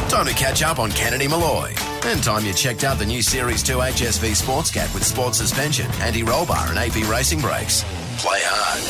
Time to catch up on Kennedy Malloy. And time you checked out the new Series 2 HSV Sports Cat with sport suspension, anti-roll bar and AP racing brakes. Play hard.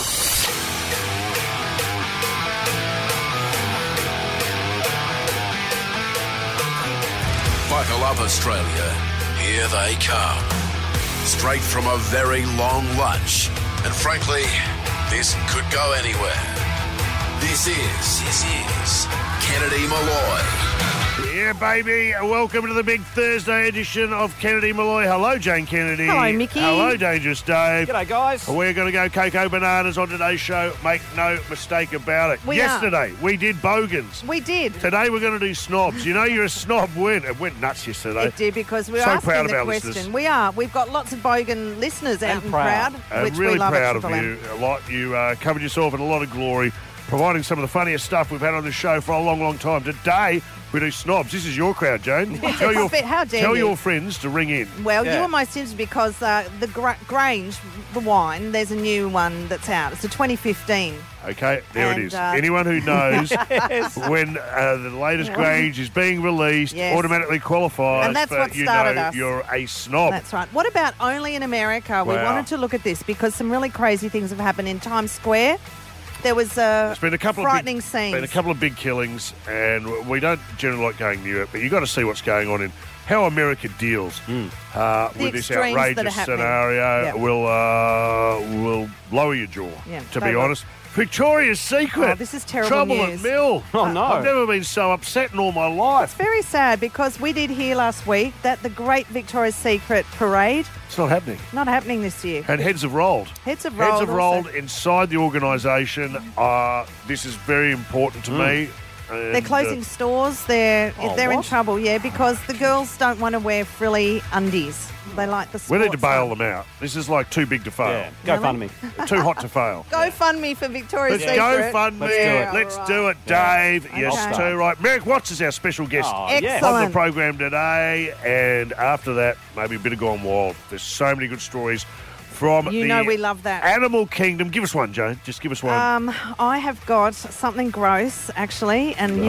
Buckle up, Australia. Here they come. Straight from a very long lunch. And frankly, this could go anywhere. This is Kennedy Malloy. Yeah, baby. Welcome to the big Thursday edition of Kennedy Malloy. Hello, Jane Kennedy. Hello, Mickey. Hello, Dangerous Dave. G'day, guys. We're going to go Cocoa Bananas on today's show. Make no mistake about it. Yesterday, we did Bogans. We did. Today, we're going to do Snobs. You know you're a snob when it went nuts yesterday. It did because we're So asking proud of the our question. listeners. We are. We've got lots of Bogan listeners out and proud, which really we love proud at of Triple M. you a lot. You covered yourself in a lot of glory, providing some of the funniest stuff we've had on the show for a long, long time. Today, we do Snobs. This is your crowd, Jane. Tell How dare you. your friends to ring in. Well, Yeah. you are my sims because the Grange, the wine, there's a new one that's out. It's a 2015. Okay, there And, it is. Anyone who knows when the latest Grange is being released Yes. automatically qualifies. And that's for, what started us. You're a snob. That's right. What about only in America? We Wow. wanted to look at this because some really crazy things have happened in Times Square. There was There's been a couple frightening of scenes. been a couple of big killings, and we don't generally like going near it, but you've got to see what's going on in how America deals with this extremes that are outrageous happening. scenario. Yep. Will lower your jaw, Yeah, to they be will. honest. Victoria's Secret. Oh, this is terrible Trouble news. at Mill. Oh, no. I've never been so upset in all my life. Very sad because we did hear last week that the Great Victoria's Secret Parade It's not happening. not happening this year. And heads have rolled. Heads have rolled. Heads have also. rolled inside the organisation. This is very important to me. And, They're closing stores. They're in what? trouble, because the girls don't want to wear frilly undies. They like the we sports need to bail one. them out. This is like too big to fail. Yeah, go Really? fund me. Too hot to fail. Go fund me for Victoria's Let's Secret. go fund me. Let's do it. Let's All do it, Yeah. Dave. Yes, Okay. too right. Merrick Watts is our special guest Oh, on Excellent. the program today. And after that, maybe a bit of Gone Wild. There's so many good stories from You the know we love that. Animal Kingdom. Give us one, Jane. Just give us one. I have got something gross, actually, and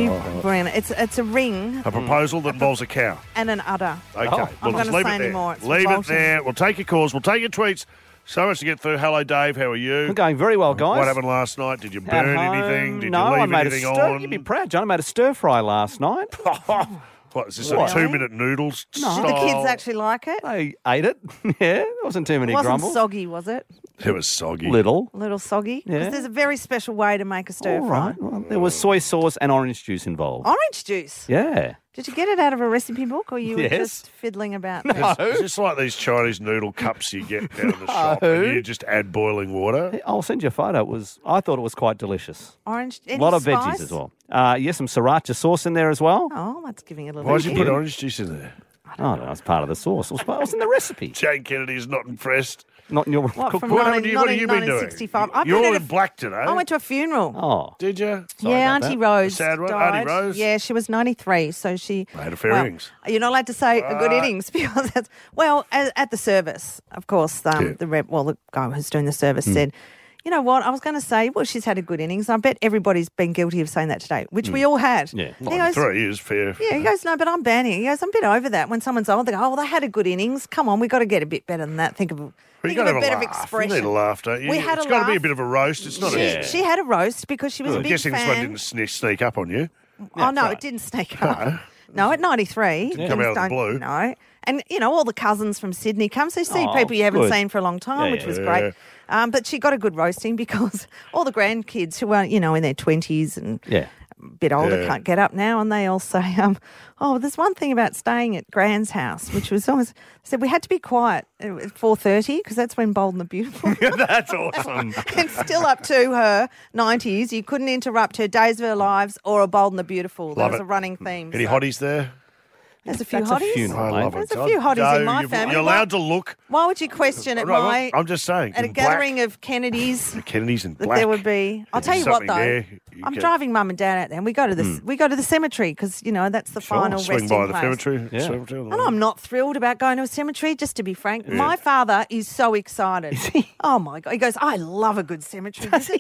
it's a ring A proposal that involves a cow. and an udder. Okay. Oh. Well, I'm just gonna leave say it there. anymore. It's Leave it revolting. there. We'll take your calls. We'll take your tweets. So much to get through. Hello, Dave. How are you? I'm going very well, guys. What happened last night? Did you At burn home, anything? Did no, you I leave made anything a stir. on? You'd be proud, John. I made a stir fry last night. What, is this What? a 2-minute noodles Did the kids style? actually like it? I ate it. Yeah, there wasn't too many It wasn't grumbles. soggy, was it? It was soggy. Little. A little soggy? Yeah. Because there's a very special way to make a stir All fry. right. Well, there was soy sauce and orange juice involved. Orange juice. Yeah. Did you get it out of a recipe book or you were Yes. just fiddling about? It's just like these Chinese noodle cups you get down the shop, and you just add boiling water. I'll send you a photo. I thought it was quite delicious. Orange, A any lot of spice? veggies as well. Yes, some sriracha sauce in there as well. Oh, that's giving it a little Why did you kick. put orange juice in there? Oh, no, it's part of the sauce. It was in the recipe. Jane Kennedy is not impressed. Not in your What, cookbook. from What 19 have you been doing? 1965? I've You're been in at a- black today. I went to a funeral. Oh. Did you? Sorry Yeah, about Auntie that. Rose sad one? died. Auntie Rose? Yeah, she was 93, so she... I had a fair innings. You're not allowed to say a good innings because that's... Well, at the service, of course, the guy who's doing the service said, you know what, I was going to say, well, she's had a good innings. I bet everybody's been guilty of saying that today, which we all had. Yeah. He goes, 93 is fair. yeah, he goes, no, but I'm banning. He goes, I'm a bit over that. When someone's old, they go, oh, well, they had a good innings. Come on, we've got to get a bit better than that. Think of Well, a you got to have better a laugh. expression. You need a laugh, don't you? We had It's a got to be a laugh. bit of a roast. It's not Yeah. She had a roast because she was a I'm big guessing fan. this one didn't sneak up on you. Oh, no, right. it didn't sneak up. No, at 93. Didn't come things out of the don't- blue. No. And, all the cousins from Sydney come. So you see Oh, people you haven't good. seen for a long time, Yeah, which yeah. was great. But she got a good roasting because all the grandkids who are, in their 20s and Yeah. a bit older Yeah. can't get up now, and they all say, there's one thing about staying at Gran's house, which was always said we had to be quiet at 4:30 because that's when Bold and the Beautiful. That's awesome. And still up to her 90s, you couldn't interrupt her Days of Her Lives or a Bold and the Beautiful. Love That was it. a running theme. Any so hotties there? There's a few That's a hotties. funeral. I love There's it. a few hotties in my you've- family. You're allowed to look. Why would you question at I'm just saying. at a in black, gathering of Kennedys Kennedys in that black. there would be? I'll There's tell you what something though. there. You I'm can- driving Mum and Dad out there, and we go to the cemetery because that's the Sure, final swing resting by the place. cemetery. Yeah. cemetery. And I'm not thrilled about going to a cemetery, just to be frank. My father is so excited. Oh, my God. He goes, I love a good cemetery.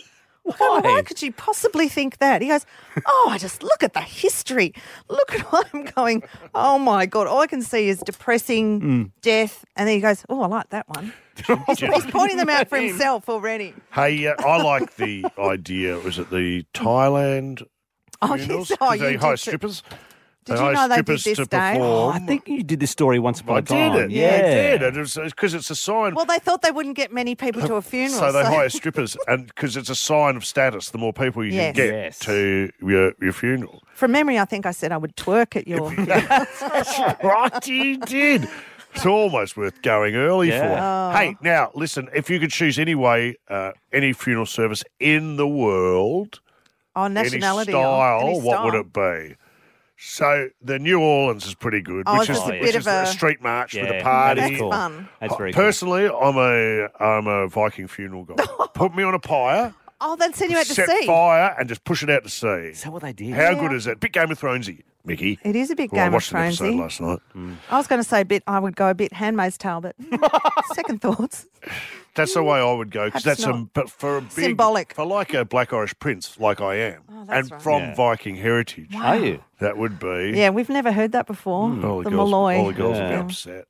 Why could you possibly think that? He goes, I just look at the history. Look at what I'm going, oh, my God. All I can see is depressing, death. And then he goes, I like that one. He's pointing them out for himself already. Hey, I like the idea. Was it the Thailand funerals? Yes. They You hire did strippers. Did you know they did strippers this, to Dave? perform. I think you did this story once upon I a time. did it. Yeah. I did it. Because it's a sign. Well, they thought they wouldn't get many people to a funeral. So they hire strippers, and because it's a sign of status, the more people you Yes. can get Yes. to your funeral. From memory, I think I said I would twerk at your funeral. That's right, you did. It's almost worth going early Yeah. for. Hey, now, listen, if you could choose any way, any funeral service in the world, Nationality. any style, any what would style. it be? So the New Orleans is pretty good, Oh, which it's is, just a which bit is of a a- street march with a Yeah, party. that is That's cool. fun. That's very cool. Personally, I'm a Viking funeral guy. Put me on a pyre, Oh, they'd send you out to set sea. fire, and just push it out to sea. Is that what they did? How good is that? Bit Game of Thronesy, Mickey. It is a bit Well, I Game of watched an episode Thronesy. last night. I was going to say I would go a bit Handmaid's Tale, but second thoughts. That's the way I would go because Perhaps that's not. but for a big Symbolic. for like a Black Irish prince, like I am, that's and right. from Yeah. Viking heritage. Are you? That would be. Yeah, we've never heard that before. All The girls, Malloy. all the girls would Yeah. be upset.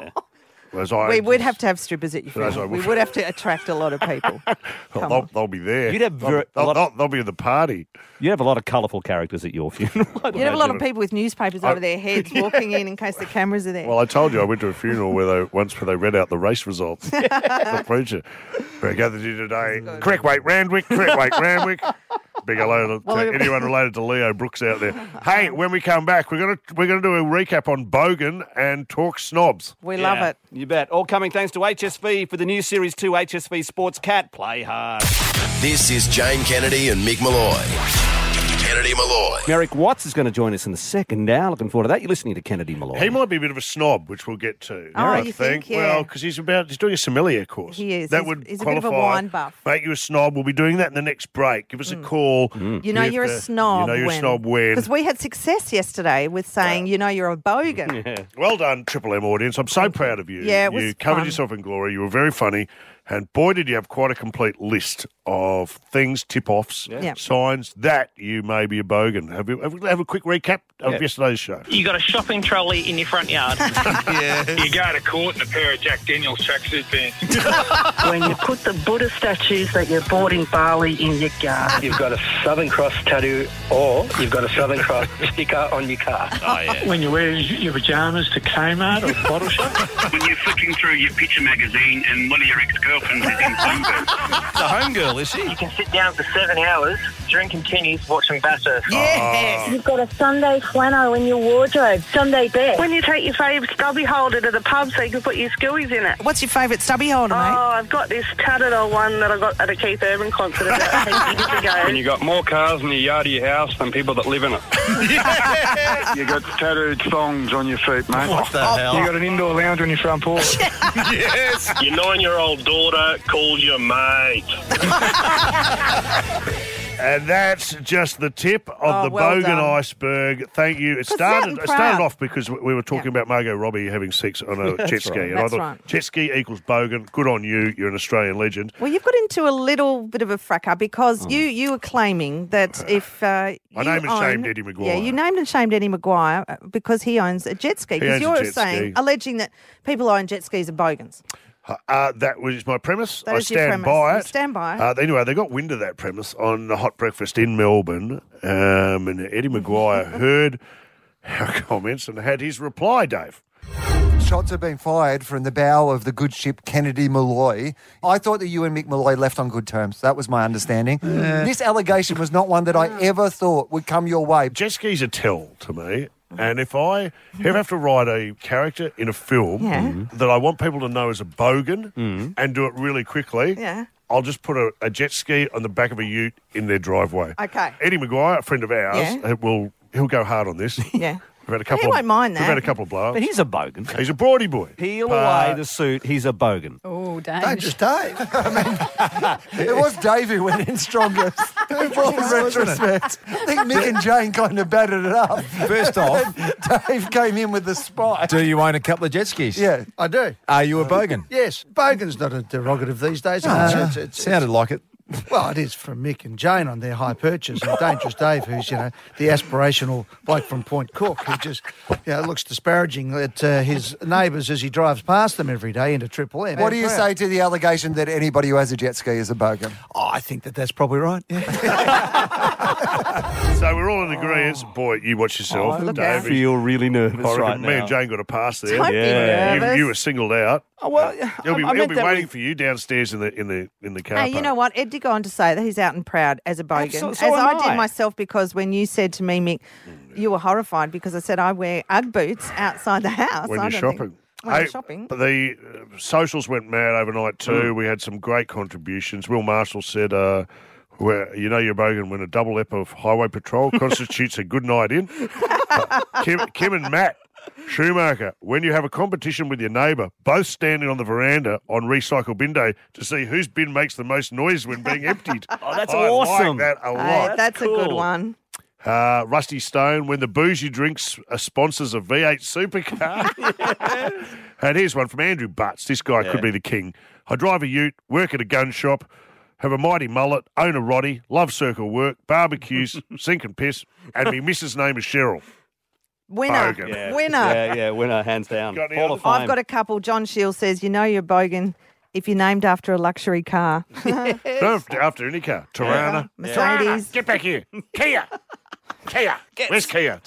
Whereas I We would have to have strippers at your But as funeral. I We would- would have to attract a lot of people. Come They'll, on. they'll be there. You'd have they'll, a lot- they'll be at the party. You have a lot of colourful characters at your funeral. I'd You'd have a lot of imagine. people with newspapers over their heads walking in case the cameras are there. Well, I told you I went to a funeral where they read out the race results. The preacher. We're gathered here today. Correct weight, Randwick. Correct weight, Randwick. Big hello to anyone related to Leo Brooks out there. Hey, when we come back, we're gonna do a recap on Bogan and talk snobs. we love Yeah, it. You bet. All coming thanks to HSV for the new Series 2 HSV Sports Cat. Play hard. This is Jane Kennedy and Mick Malloy. Kennedy Malloy. Merrick Watts is going to join us in the second hour. Looking forward to that. You're listening to Kennedy Malloy. He might be a bit of a snob, which we'll get to. Oh, I you think? Yeah. Well, because he's doing a sommelier course. He is. That He's- would he's a bit of a qualify, wine buff. Make you a snob. We'll be doing that in the next break. Give us a call. You know you're a snob. You know you're a snob when. Because we had success yesterday with saying, you know you're a bogan. Well done, Triple M audience. I'm so proud of you. Yeah, it was You covered fun. yourself in glory. You were very funny. And boy, did you have quite a complete list of things, tip-offs, Yeah. signs that you may be a bogan. Have a quick recap of Yeah. yesterday's show. You got a shopping trolley in your front yard. You go to court in a pair of Jack Daniels tracksuit pants. When you put the Buddha statues that you bought in Bali in your garden. You've got a Southern Cross tattoo or you've got a Southern Cross sticker on your car. When you wear your pyjamas to Kmart or bottle shop. When you're flicking through your picture magazine and one of your ex-girlfriends is in Bloomberg. The homegirl, is she? You can sit down for 7 hours, drinking tinnies, watching batter. Yes. You've got a Sunday flannel in your wardrobe, Sunday best. When you take your favourite stubby holder to the pub so you can put your skillies in it. What's your favourite stubby holder, Oh, mate? I've got this tattered old one that I got at a Keith Urban concert about 8 years ago. When you got more cars in the yard of your house than people that live in it. You got tattooed thongs on your feet, mate. What the hell? You got an indoor lounge on your front porch. Yes. Your 9-year-old daughter calls you mate. And that's just the tip of Oh, the well Bogan done. iceberg. Thank you. It Because started that and proud. off because we were talking about Margot Robbie having sex on a jet ski. right. And I That's thought, right. jet ski equals Bogan. Good on you. You're an Australian legend. Well, you've got into a little bit of a fracas because you were claiming that if I named and shamed Eddie Maguire. Yeah, you named and shamed Eddie Maguire because he owns a jet ski. Because owns a you're jet saying, ski. alleging that people who own jet skis are bogans. That was my premise. That I is your stand premise. by You it. stand by it. Anyway, they got wind of that premise on the hot breakfast in Melbourne, and Eddie Maguire heard our comments and had his reply, Dave. Shots have been fired from the bow of the good ship Kennedy Malloy. I thought that you and Mick Malloy left on good terms. That was my understanding. This allegation was not one that I ever thought would come your way. Jet skis a tell to me. And if I ever have to write a character in a film Yeah. that I want people to know as a bogan and do it really quickly, Yeah. I'll just put a jet ski on the back of a ute in their driveway. Okay. Eddie Maguire, a friend of ours, Yeah. he'll go hard on this. Yeah. We've had a couple. He won't mind We've that. had a couple of blow-ups. But he's a bogan. He's a broady boy. Peel But- away the suit. He's a bogan. Oh, Dave. Dave. It was Dave who went in strongest. In retrospect. I think Mick and Jane kind of battered it up. First off, Dave came in with the spike. do you own a couple of jet skis? Yeah. I do. Are you a bogan? Yes, bogan's not a derogative these days. Sounded like it. Well, it is from Mick and Jane on their high perches, and Dangerous Dave, who's, the aspirational bloke from Point Cook, who just, looks disparaging at his neighbours as he drives past them every day into Triple M. What do you say to the allegation that anybody who has a jet ski is a bogan? Oh, I think that's probably right, yeah. So we're all in agreement. Boy, you watch yourself. I feel really nervous I reckon right me now. and Jane got a pass there. Don't be nervous. You were singled out. Oh, well, He'll be I meant that waiting with- for you downstairs in the car Hey, park. you know what? Ed did go on to say that he's out and proud as a bogan, So as am I I. did myself, because when you said to me, Mick, you were horrified because I said I wear Ugg boots outside the house. When I you're don't think- shopping. When I'm Hey, shopping. But the socials went mad overnight too. We had some great contributions. Will Marshall said, "Where you're bogan when a double ep of highway patrol constitutes a good night in." Kim and Matt Schumacher, when you have a competition with your neighbour, both standing on the veranda on recycle bin day to see whose bin makes the most noise when being emptied. Oh, that's I awesome. like that a Hey, lot. that's a good cool. one. Rusty Stone, when the bougie drinks sponsors a V8 supercar. And here's one from Andrew Butts. This guy could be the king. I drive a ute, work at a gun shop, have a mighty mullet, own a roddy, love circle work, barbecues, sink and piss, and me missus' name is Cheryl. Winner. Bogan. Winner. Yeah, winner, hands down. Got any Hall of I've Fame. got a couple. John Shields says, you're bogan if you're named after a luxury car. No, after any car. Tirana. Mercedes. Get back here. Kia. Where's Kia?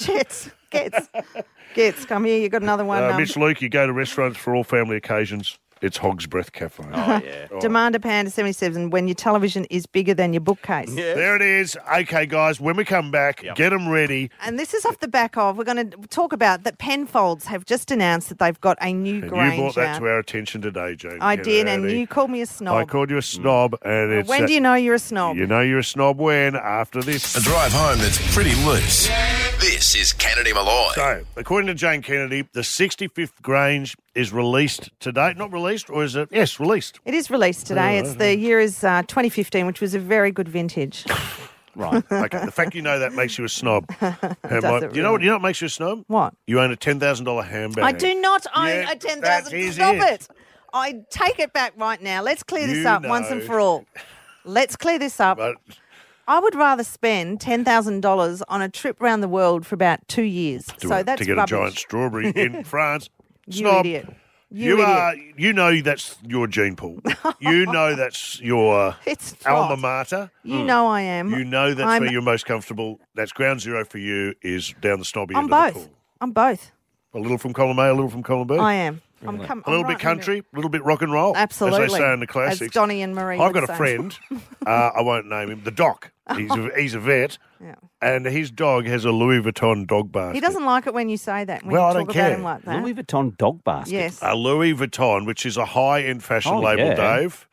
Gets, come here. You got another one. Mitch Luke, you go to restaurants for all family occasions. It's Hog's Breath Cafe. Oh, yeah. Demander Panda 77, when your television is bigger than your bookcase. There it is. Okay, guys, when we come back, get them ready. And this is off the back of, we're going to talk about that Penfolds have just announced that they've got a new And Grange you brought that out. to our attention today, Jane. I Get did, it and out you called me a snob. I called you a snob, and it's When do you know you're a snob? You know you're a snob when after this. A drive home that's pretty loose. This is Kennedy Malloy. So, according to Jane Kennedy, the 65th Grange is released today. Not released, or is it? Yes, released. It is released today. It's the year is 2015, which was a very good vintage. Right. Okay. The fact you know that makes you a snob. Does it You know really? what makes you a snob? What? You own a $10,000 handbag. I do not own Yeah, a 10,000. that is Stop it. it. I take it back right now. Let's clear this You up once and know. for all. Let's clear this up. But I would rather spend $10,000 on a trip around the world for about 2 years. So that's to get rubbish. a giant strawberry in France. You Snob. idiot. You idiot. are. You know that's your gene pool. You know that's your It's alma not. mater. You know I am. You know that's I'm, where you're most comfortable. That's ground zero for you. Is down the snobby I'm end of the both. pool. I'm both. A little from column A, a little from column B. I am. A little bit country, a little bit rock and roll. Absolutely. As they say in the classics. As Donnie and Marie I've would got a say. friend, I won't name him, the Doc. He's a vet, Yeah. and his dog has a Louis Vuitton dog basket. He doesn't like it when you say that. When Well, you I talk don't about care. him like that. Louis Vuitton dog basket. Yes. A Louis Vuitton, which is a high-end fashion Oh, label, yeah. Dave.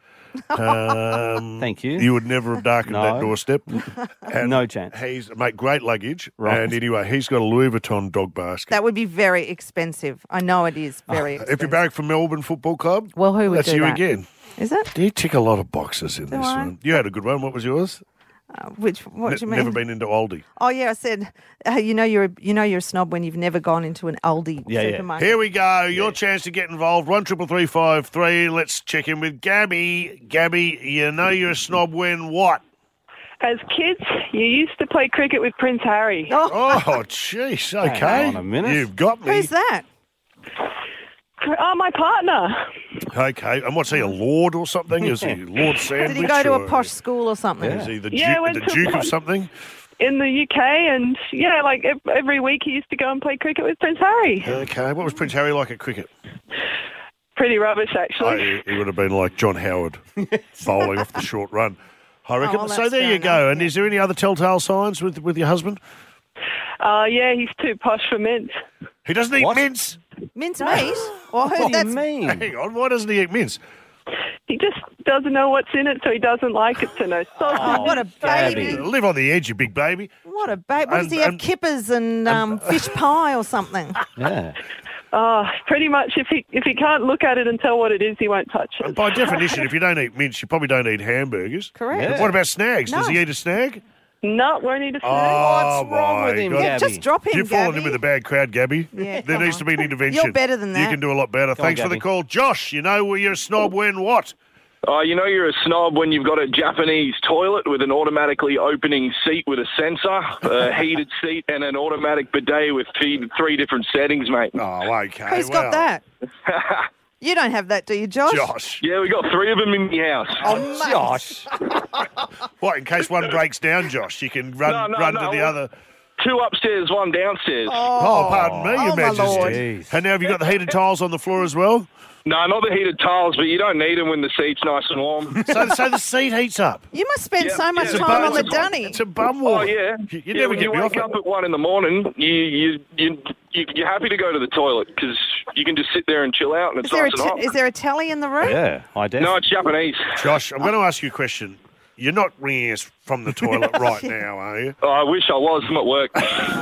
Thank you. You would never have darkened No. that doorstep. And No chance. He's mate, great luggage. Right. And anyway, he's got a Louis Vuitton dog basket. That would be very expensive. I know it is very expensive. If you're barrack for Melbourne Football Club, Well, who would that's do you that? again. Is it? You tick a lot of boxes in this I? one. You had a good one. What was yours? What do you mean? Never been into Aldi. Oh yeah, I said you know you're a snob when you've never gone into an Aldi supermarket. Here we go. Your chance to get involved. 133353. Let's check in with Gabby. Gabby, you know you're a snob when what? As kids, you used to play cricket with Prince Harry. Oh, jeez. Okay. Hang on a minute. You've got me. Who's that? Oh, my partner. Okay. And what's he, a lord or something? Is he Lord Sandwich? Did he go to or a posh school or something? Is he the Yeah, Duke, went the to Duke of posh- something? In the UK, and yeah, like every week he used to go and play cricket with Prince Harry. Okay. What was Prince Harry like at cricket? Pretty rubbish, Oh, actually. he would have been like John Howard, bowling off the short run. I reckon. well, So that's there fair you go. enough, And yeah. is there any other telltale signs with your husband? Yeah, he's too posh for mince. He doesn't eat What? mince. Mince meat? Or who? What do you That's mean? Hang on. Why doesn't he eat mince? He just doesn't know what's in it, so he doesn't like it. So no sausage. oh, what a baby! Gabby. Live on the edge, you big baby. What a baby! What does he have? And- Kippers and fish pie or something? Yeah. Oh, pretty much. If he can't look at it and tell what it is, he won't touch it. By definition, if you don't eat mince, you probably don't eat hamburgers. Correct. But what about snags? Does No. he eat a snag? No, won't eat a snack. Oh, What's wrong with my him, God. Yeah, Gabby? just drop him, You've fallen in Gabby. with a bad crowd, Gabby. Yeah, There come needs on. to be an intervention. You're better than You that. can do a lot better. Thanks for the Gabby. call. Josh, you know you're a snob when what? Oh, you know you're a snob when you've got a Japanese toilet with an automatically opening seat with a sensor, a heated seat, and an automatic bidet with three different settings, mate. Oh, okay. Who's got that? You don't have that, do you, Josh? Josh. Yeah, we got 3 of them in the house. Oh, mate. Josh. What, in case one breaks down, Josh, you can run to the other... 2 upstairs, 1 downstairs. Oh, pardon me, Your my Lord. Majesty. And now have you got the heated tiles on the floor as well? No, not the heated tiles, but you don't need them when the seat's nice and warm. So the seat heats up? You must spend so much It's a time on the bum- dunny. It's a bum war. Oh, yeah. You never when get you me off wake it. up at 1 in the morning, you're happy to go to the toilet because you can just sit there and chill out and it's nice and hot. Is there a telly in the room? Yeah, I do. No, it's Japanese. Josh, I'm going to ask you a question. You're not ringing us from the toilet right now, are you? Oh, I wish I was. I'm at work.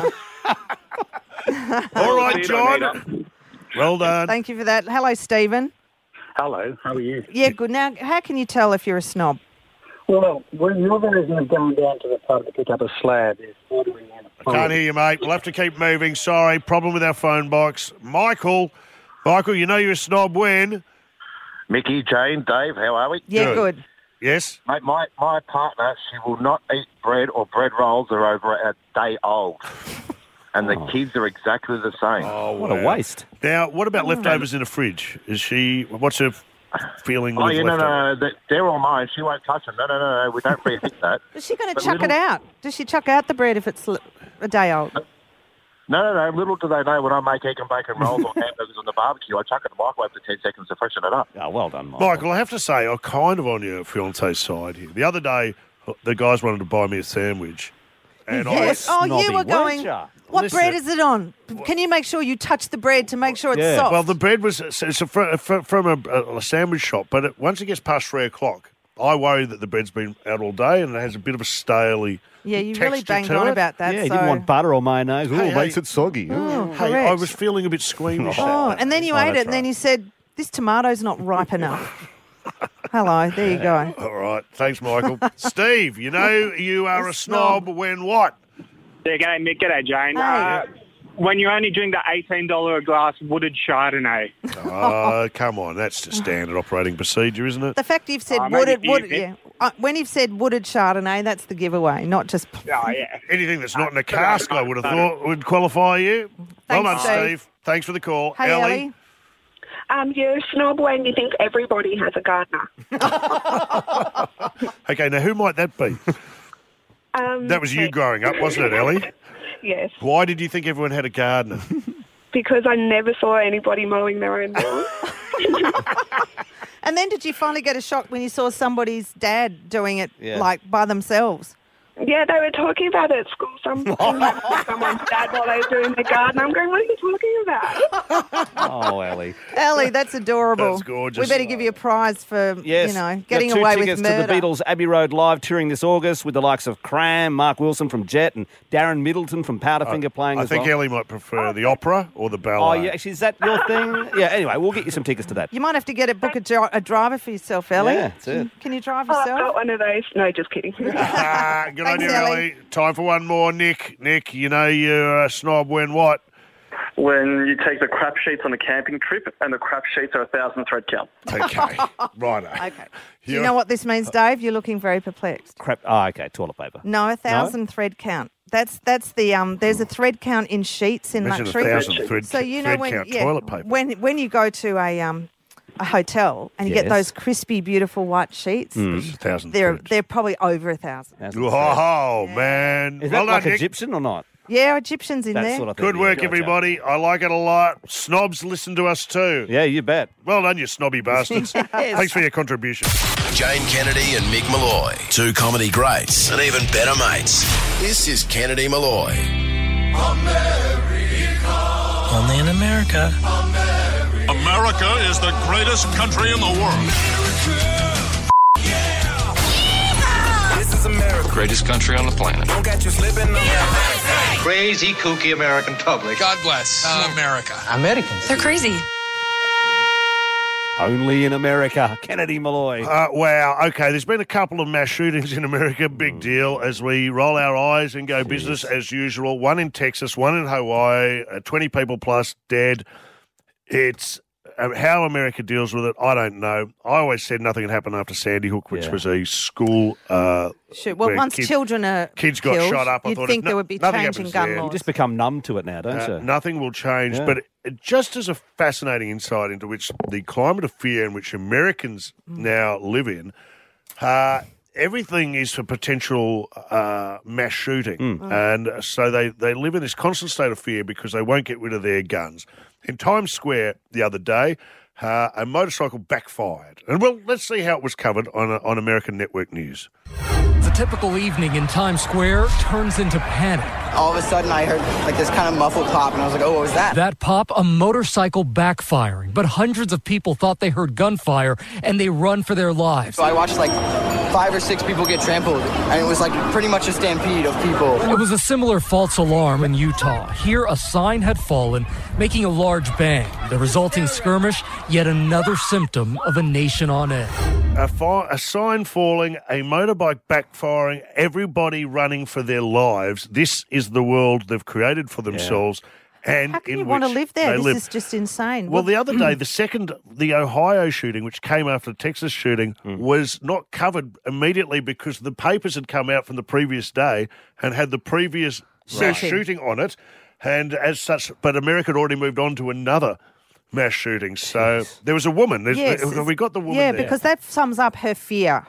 All right, John. Well done. Thank you for that. Hello, Stephen. Hello, how are you? Yeah, good. Now, how can you tell if you're a snob? Well, when your version of going down to the pub to pick up a slab, there's ordering in a I can't hear you, mate. We'll have to keep moving. Sorry, problem with our phone box. Michael, you know you're a snob when? Mickey, Jane, Dave, how are we? Yeah, good. Yes? Mate, my partner, she will not eat bread or bread rolls that are over a day old. And the kids are exactly the same. Oh, What a waste. Now, what about leftovers in a fridge? What's her feeling with No, leftovers? they're all mine. She won't touch them. No, we don't reheat that. Is she going to But chuck it out? Does she chuck out the bread if it's a day old? No. Little do they know when I make egg and bacon rolls or hamburgers on the barbecue, I chuck it in the microwave for 10 seconds to freshen it up. Oh, well done, Michael. Michael, I have to say, I'm kind of on your fiance's side here. The other day, the guys wanted to buy me a sandwich. And Yes. Oh, you were going. What Listen. bread is it on? Can you make sure you touch the bread to make sure it's soft? Well, the bread was from a sandwich shop, but once it gets past 3 o'clock, I worry that the bread's been out all day and it has a bit of a staley yeah, you really texture banged to on it. about that. Yeah, you so. didn't want butter or mayonnaise. Hey, It makes it soggy. Oh, Hey, correct. I was feeling a bit squeamish. Oh, and then you ate it, and then you said, "This tomato's not ripe enough." Hello, there you go. All right, thanks, Michael. Steve, you know you are a snob when what? Yeah, g'day Mick, g'day Jane. Hey. When you only drink the $18 a glass wooded Chardonnay. Oh, come on, that's just standard operating procedure, isn't it? The fact you've said maybe wooded, a bit. when you've said wooded Chardonnay, that's the giveaway, not just. Oh, yeah. Anything that's not in a cask, I would have thought, would qualify you. Well done, Thanks, Steve. Thanks for the call. Hey, Ellie. You're a snob when you think everybody has a gardener. Okay, now who might that be? That was you growing up, wasn't it, Ellie? Yes, Why did you think everyone had a gardener? because I never saw anybody mowing their own lawn. And then did you finally get a shock when you saw somebody's dad doing it Yeah. like by themselves? Yeah, they were talking about it at school. Someone's dad while they were doing the garden. I'm going, what are you talking about? Oh, Ellie. Ellie, that's adorable. That's gorgeous. We better give you a prize for, Yes. getting Got two away tickets with murder. to the Beatles Abbey Road Live touring this August with the likes of Cram, Mark Wilson from Jet, and Darren Middleton from Powderfinger playing I as think well. Ellie might prefer the opera or the Oh, ballet. yeah, actually, is that your thing? Yeah, anyway, we'll get you some tickets to that. You might have to book a driver for yourself, Ellie. Yeah, that's it. Can you drive Oh, I've yourself? got one of those. No, just kidding. Good on Thanks, you, Ellie. Ellie. Time for one more. Nick, you know you're a snob when what? When you take the crap sheets on a camping trip and the crap sheets are 1,000 thread count. Okay, righto. Okay. Do you know what this means, Dave? You're looking very perplexed. Crap. Oh, okay, toilet paper. No, 1,000 thread count. That's the there's a thread count in sheets in Imagine luxury. 1,000 thread, So you know thread when count toilet paper. when you go to a hotel and you get Yes. those crispy, beautiful white sheets, It's 1,000 they're threads. probably over 1,000. Oh, man. Is Well that like done, Nick. Egyptian or not? Yeah, Egyptians in That there. sort of thing. Good work, Gotcha. everybody. I like it a lot. Snobs listen to us too. Yeah, you bet. Well done, you snobby bastards. Thanks for your contribution. Jane Kennedy and Mick Malloy. Two comedy greats and even better mates. This is Kennedy Malloy. Only in America. America is the greatest country in the world. This is America. Greatest country on the planet. Don't get you slipping. Crazy, kooky American public. God bless America. Americans. They're crazy. Only in America. Kennedy Malloy. Wow. Okay, there's been a couple of mass shootings in America. Big deal as we roll our eyes and go business as usual. One in Texas, one in Hawaii, 20 people plus dead. It's how America deals with it, I don't know. I always said nothing had happened after Sandy Hook, which was a school. Sure. Well, once children are kids got killed, shot up, I you'd thought think there would be changing gun laws. You just become numb to it now, don't you? Nothing will change. Yeah. But just as a fascinating insight into which the climate of fear in which Americans now live in, everything is for potential mass shooting. And so they live in this constant state of fear because they won't get rid of their guns. In Times Square the other day, a motorcycle backfired. And, well, let's see how it was covered on American Network News. The typical evening in Times Square turns into panic. All of a sudden, I heard this kind of muffled pop, and I was like, oh, what was that? That pop, a motorcycle backfiring. But hundreds of people thought they heard gunfire, and they run for their lives. So I watched 5 or 6 people get trampled, and it was pretty much a stampede of people. It was a similar false alarm in Utah. Here, a sign had fallen, making a large bang. The resulting skirmish, yet another symptom of a nation on edge. A sign falling, a motorbike backfiring, everybody running for their lives. This is the world they've created for themselves. And how can you want to live there? This is just insane. Well, the other day, the Ohio shooting, which came after the Texas shooting, was not covered immediately because the papers had come out from the previous day and had the previous mass shooting on it. And as such, but America had already moved on to another mass shooting. So there was a woman. We got the woman Yeah, there. because that sums up her fear.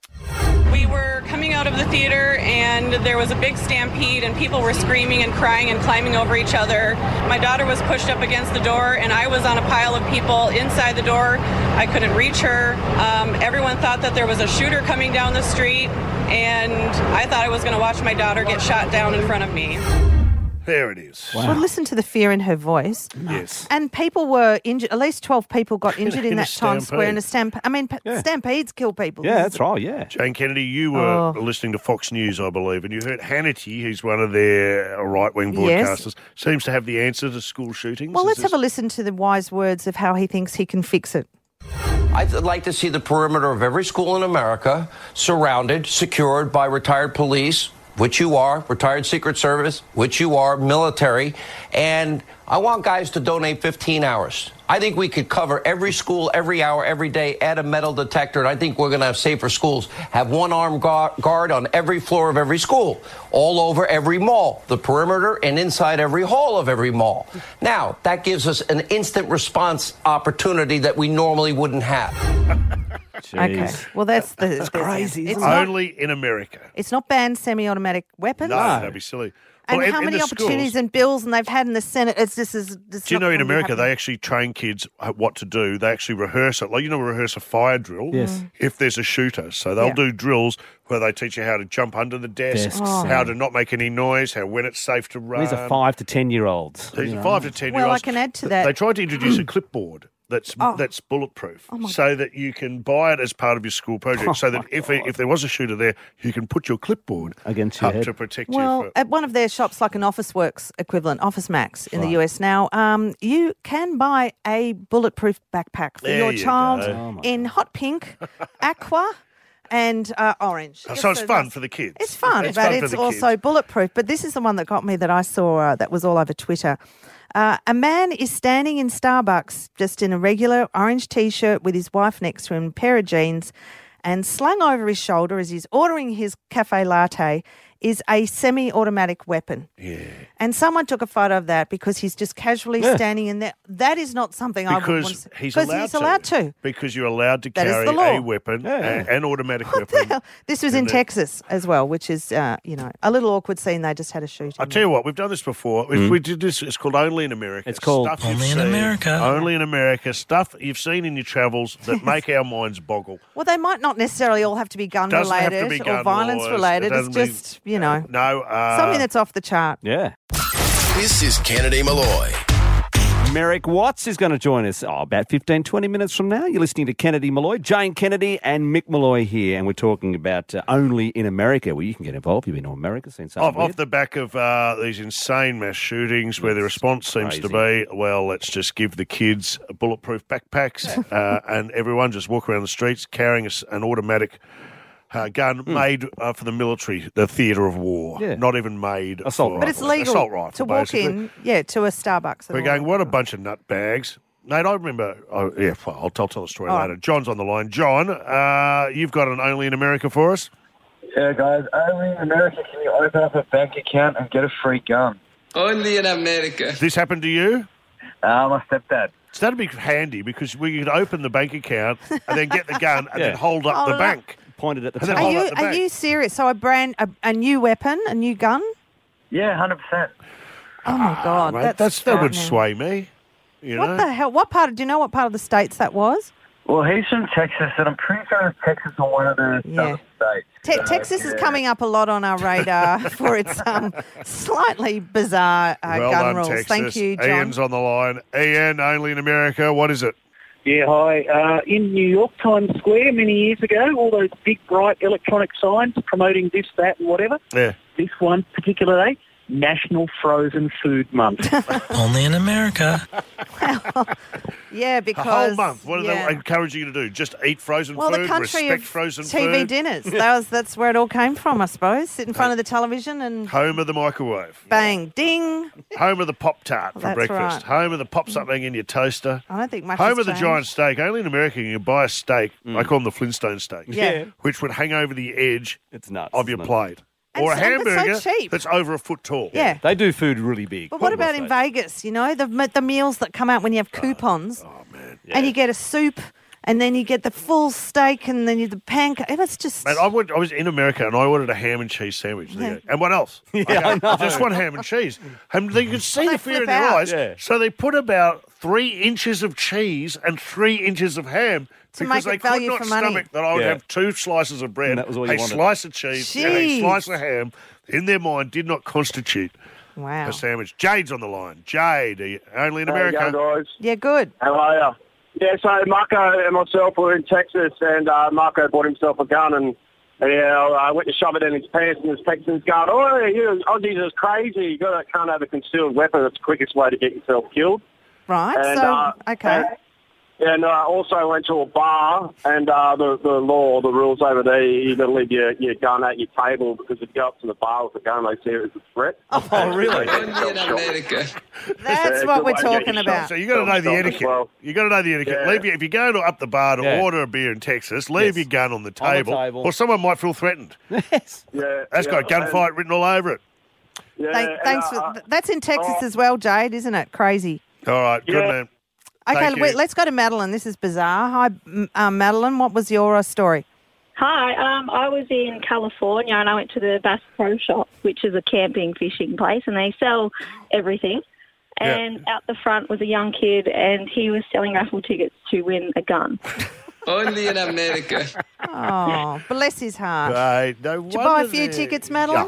We were coming out of the theater and there was a big stampede and people were screaming and crying and climbing over each other. My daughter was pushed up against the door and I was on a pile of people inside the door. I couldn't reach her. Everyone thought that there was a shooter coming down the street and I thought I was going to watch my daughter get shot down in front of me. There it is. Wow. Well, listen to the fear in her voice. Yes. And people were injured. At least 12 people got injured in that Times Square in a stampede. stampedes kill people. Yeah, that's right, yeah. Jane Kennedy, you were listening to Fox News, I believe, and you heard Hannity, who's one of their right-wing broadcasters, seems to have the answer to school shootings. Well, let's have a listen to the wise words of how he thinks he can fix it. I'd like to see the perimeter of every school in America surrounded, secured by retired police, which you are, retired Secret Service, which you are, military, and I want guys to donate 15 hours. I think we could cover every school, every hour, every day, add a metal detector, and I think we're going to have safer schools. Have one armed guard on every floor of every school, all over every mall, the perimeter and inside every hall of every mall. Now, that gives us an instant response opportunity that we normally wouldn't have. Okay, well, that's crazy. It's only in America. It's not banned semi-automatic weapons. No, that'd be silly. And Well, how in many the opportunities schools- and bills and they've had in the Senate? Do you know in America they actually train kids what to do? They actually rehearse it. rehearse a fire drill if there's a shooter. So they'll do drills where they teach you how to jump under the desk, how to not make any noise, when it's safe to run. These are 5 to 10-year-olds. These are 5 to 10-year-olds. Well, I can add to that. They tried to introduce a clipboard that's bulletproof, so that you can buy it as part of your school project, so that if there was a shooter there, you can put your clipboard against your head to protect Well, you. at one of their shops, like an Officeworks equivalent, Office Max in the US now, you can buy a bulletproof backpack for your child in hot pink, aqua, and orange. So it's fun for the kids. It's fun, but fun for it's the also kids. bulletproof. But this is the one that got me that I saw that was all over Twitter. A man is standing in Starbucks just in a regular orange T-shirt with his wife next to him, a pair of jeans, and slung over his shoulder as he's ordering his cafe latte is a semi-automatic weapon. Yeah. And someone took a photo of that because he's just casually standing in there. That is not something I would want to see. He's Because allowed to. Because you're allowed to That is carry the law. a weapon, an automatic weapon. This was in Texas as well, which is, a little awkward scene. They just had a shooting. I'll tell you what, we've done this before. If we did this, it's called Only in America. It's called Stuff you've Only in seen, America. Only in America. Stuff you've seen in your travels that make our minds boggle. Well, they might not necessarily all have to be Doesn't have to gun-related be or gun violence-related. laws. It's It doesn't just, No. something that's off the chart. Yeah. This is Kennedy Malloy. Merrick Watts is going to join us about 15, 20 minutes from now. You're listening to Kennedy Malloy, Jane Kennedy and Mick Malloy here, and we're talking about Only in America. Well, you can get involved. You've been to America, seen something Off the back of these insane mass shootings where the response seems to be, well, let's just give the kids bulletproof backpacks and everyone just walk around the streets carrying an automatic gun made for the military, the theatre of war. Yeah. Not even made But it's legal assault rifle, to walk basically. in, to a Starbucks. We're going, what a bunch of nutbags. Mate, I remember. Oh, yeah, I'll tell the story Oh. later. John's on the line. John, you've got an Only in America for us. Yeah, guys, only in America can you open up a bank account and get a free gun. Only in America. This happened to you? My stepdad. So that'd be handy because we could open the bank account and then get the gun and then hold up the bank. Pointed at the And then top. hold up the Are bank. you serious? So a new weapon, a new gun? Yeah, 100%. Oh my God, Mate, that's that would frightening. sway me. You What know? the hell? Do you know what part of the States that was? Well, he's from Texas, and I'm pretty sure it's Texas or one of the southern states. Texas is coming up a lot on our radar for its slightly bizarre Well gun done, rules. Texas. Thank you, John. Ian's on the line. Ian, Only in America. What is it? Yeah, hi. In New York, Times Square, many years ago, all those big, bright electronic signs promoting this, that, and whatever. Yeah. This one particular day, National Frozen Food Month. Only in America. Yeah, A because whole month. What are yeah. they encouraging you to do? Just eat frozen Well, food, the country respect of frozen TV food. dinners. That's where it all came from, I suppose. Sit in front of the television and Home of the microwave. bang, ding. Home of the Pop-Tart for That's breakfast. right. Home of the pop something in your toaster. I don't think much Home has of the changed. giant steak. Only in America you can buy a steak. I call them the Flintstone steaks. Yeah. Which would hang over the edge It's nuts. of your isn't it? plate. And Or a so- and it's so hamburger cheap. that's over a foot tall. Yeah. They do food really big. But what about in Vegas? You know, the meals that come out when you have coupons. Oh, man. And you get a soup, and then you get the full steak, and then the pancake. It's just. Mate, I was in America and I ordered a ham and cheese sandwich. Yeah. And what else? I know. Just one ham and cheese. And you could see They the fear in flip their out. eyes. Yeah. So they put about 3 inches of cheese and 3 inches of ham To because make they it could value not for money. stomach that I would Yeah. have 2 slices of bread, And that was all you a wanted. slice of cheese, and a Jeez. slice of ham. In their mind, did not constitute Wow. a sandwich. Jade's on the line. Jade, are you only in How you America? going, guys? Yeah, good. How are you? Yeah, so Marco and myself were in Texas, and Marco bought himself a gun, and I went to shove it in his pants, and this Texan's going, "Oh, you Aussies is crazy. Can't have a concealed weapon. It's the quickest way to get yourself killed." Right. And, So, okay. And I also went to a bar, and the rules over there, you got to leave your gun at your table because if you go up to the bar with a gun, they see it as a threat. Oh, really? Only in America. That's what we're talking about. So you got to know the etiquette. You got to know the etiquette. Yeah. If you go up the bar to Yeah. order a beer in Texas, leave Yes. your gun on the On the table, table. or someone might feel threatened. Yes. Yeah, That's got gunfight written all over it. Thanks for that's in Texas as well, Jade, isn't it? Crazy. All right, good man. Okay, Thank you. let's go to Madeline. This is bizarre. Hi, Madeline. What was your story? Hi, I was in California and I went to the Bass Pro Shop, which is a camping fishing place, and they sell everything. Yeah. And out the front was a young kid, and he was selling raffle tickets to win a gun. Only in America. Oh, bless his heart. Right, no Did you buy a wonder few they- tickets, Madeline?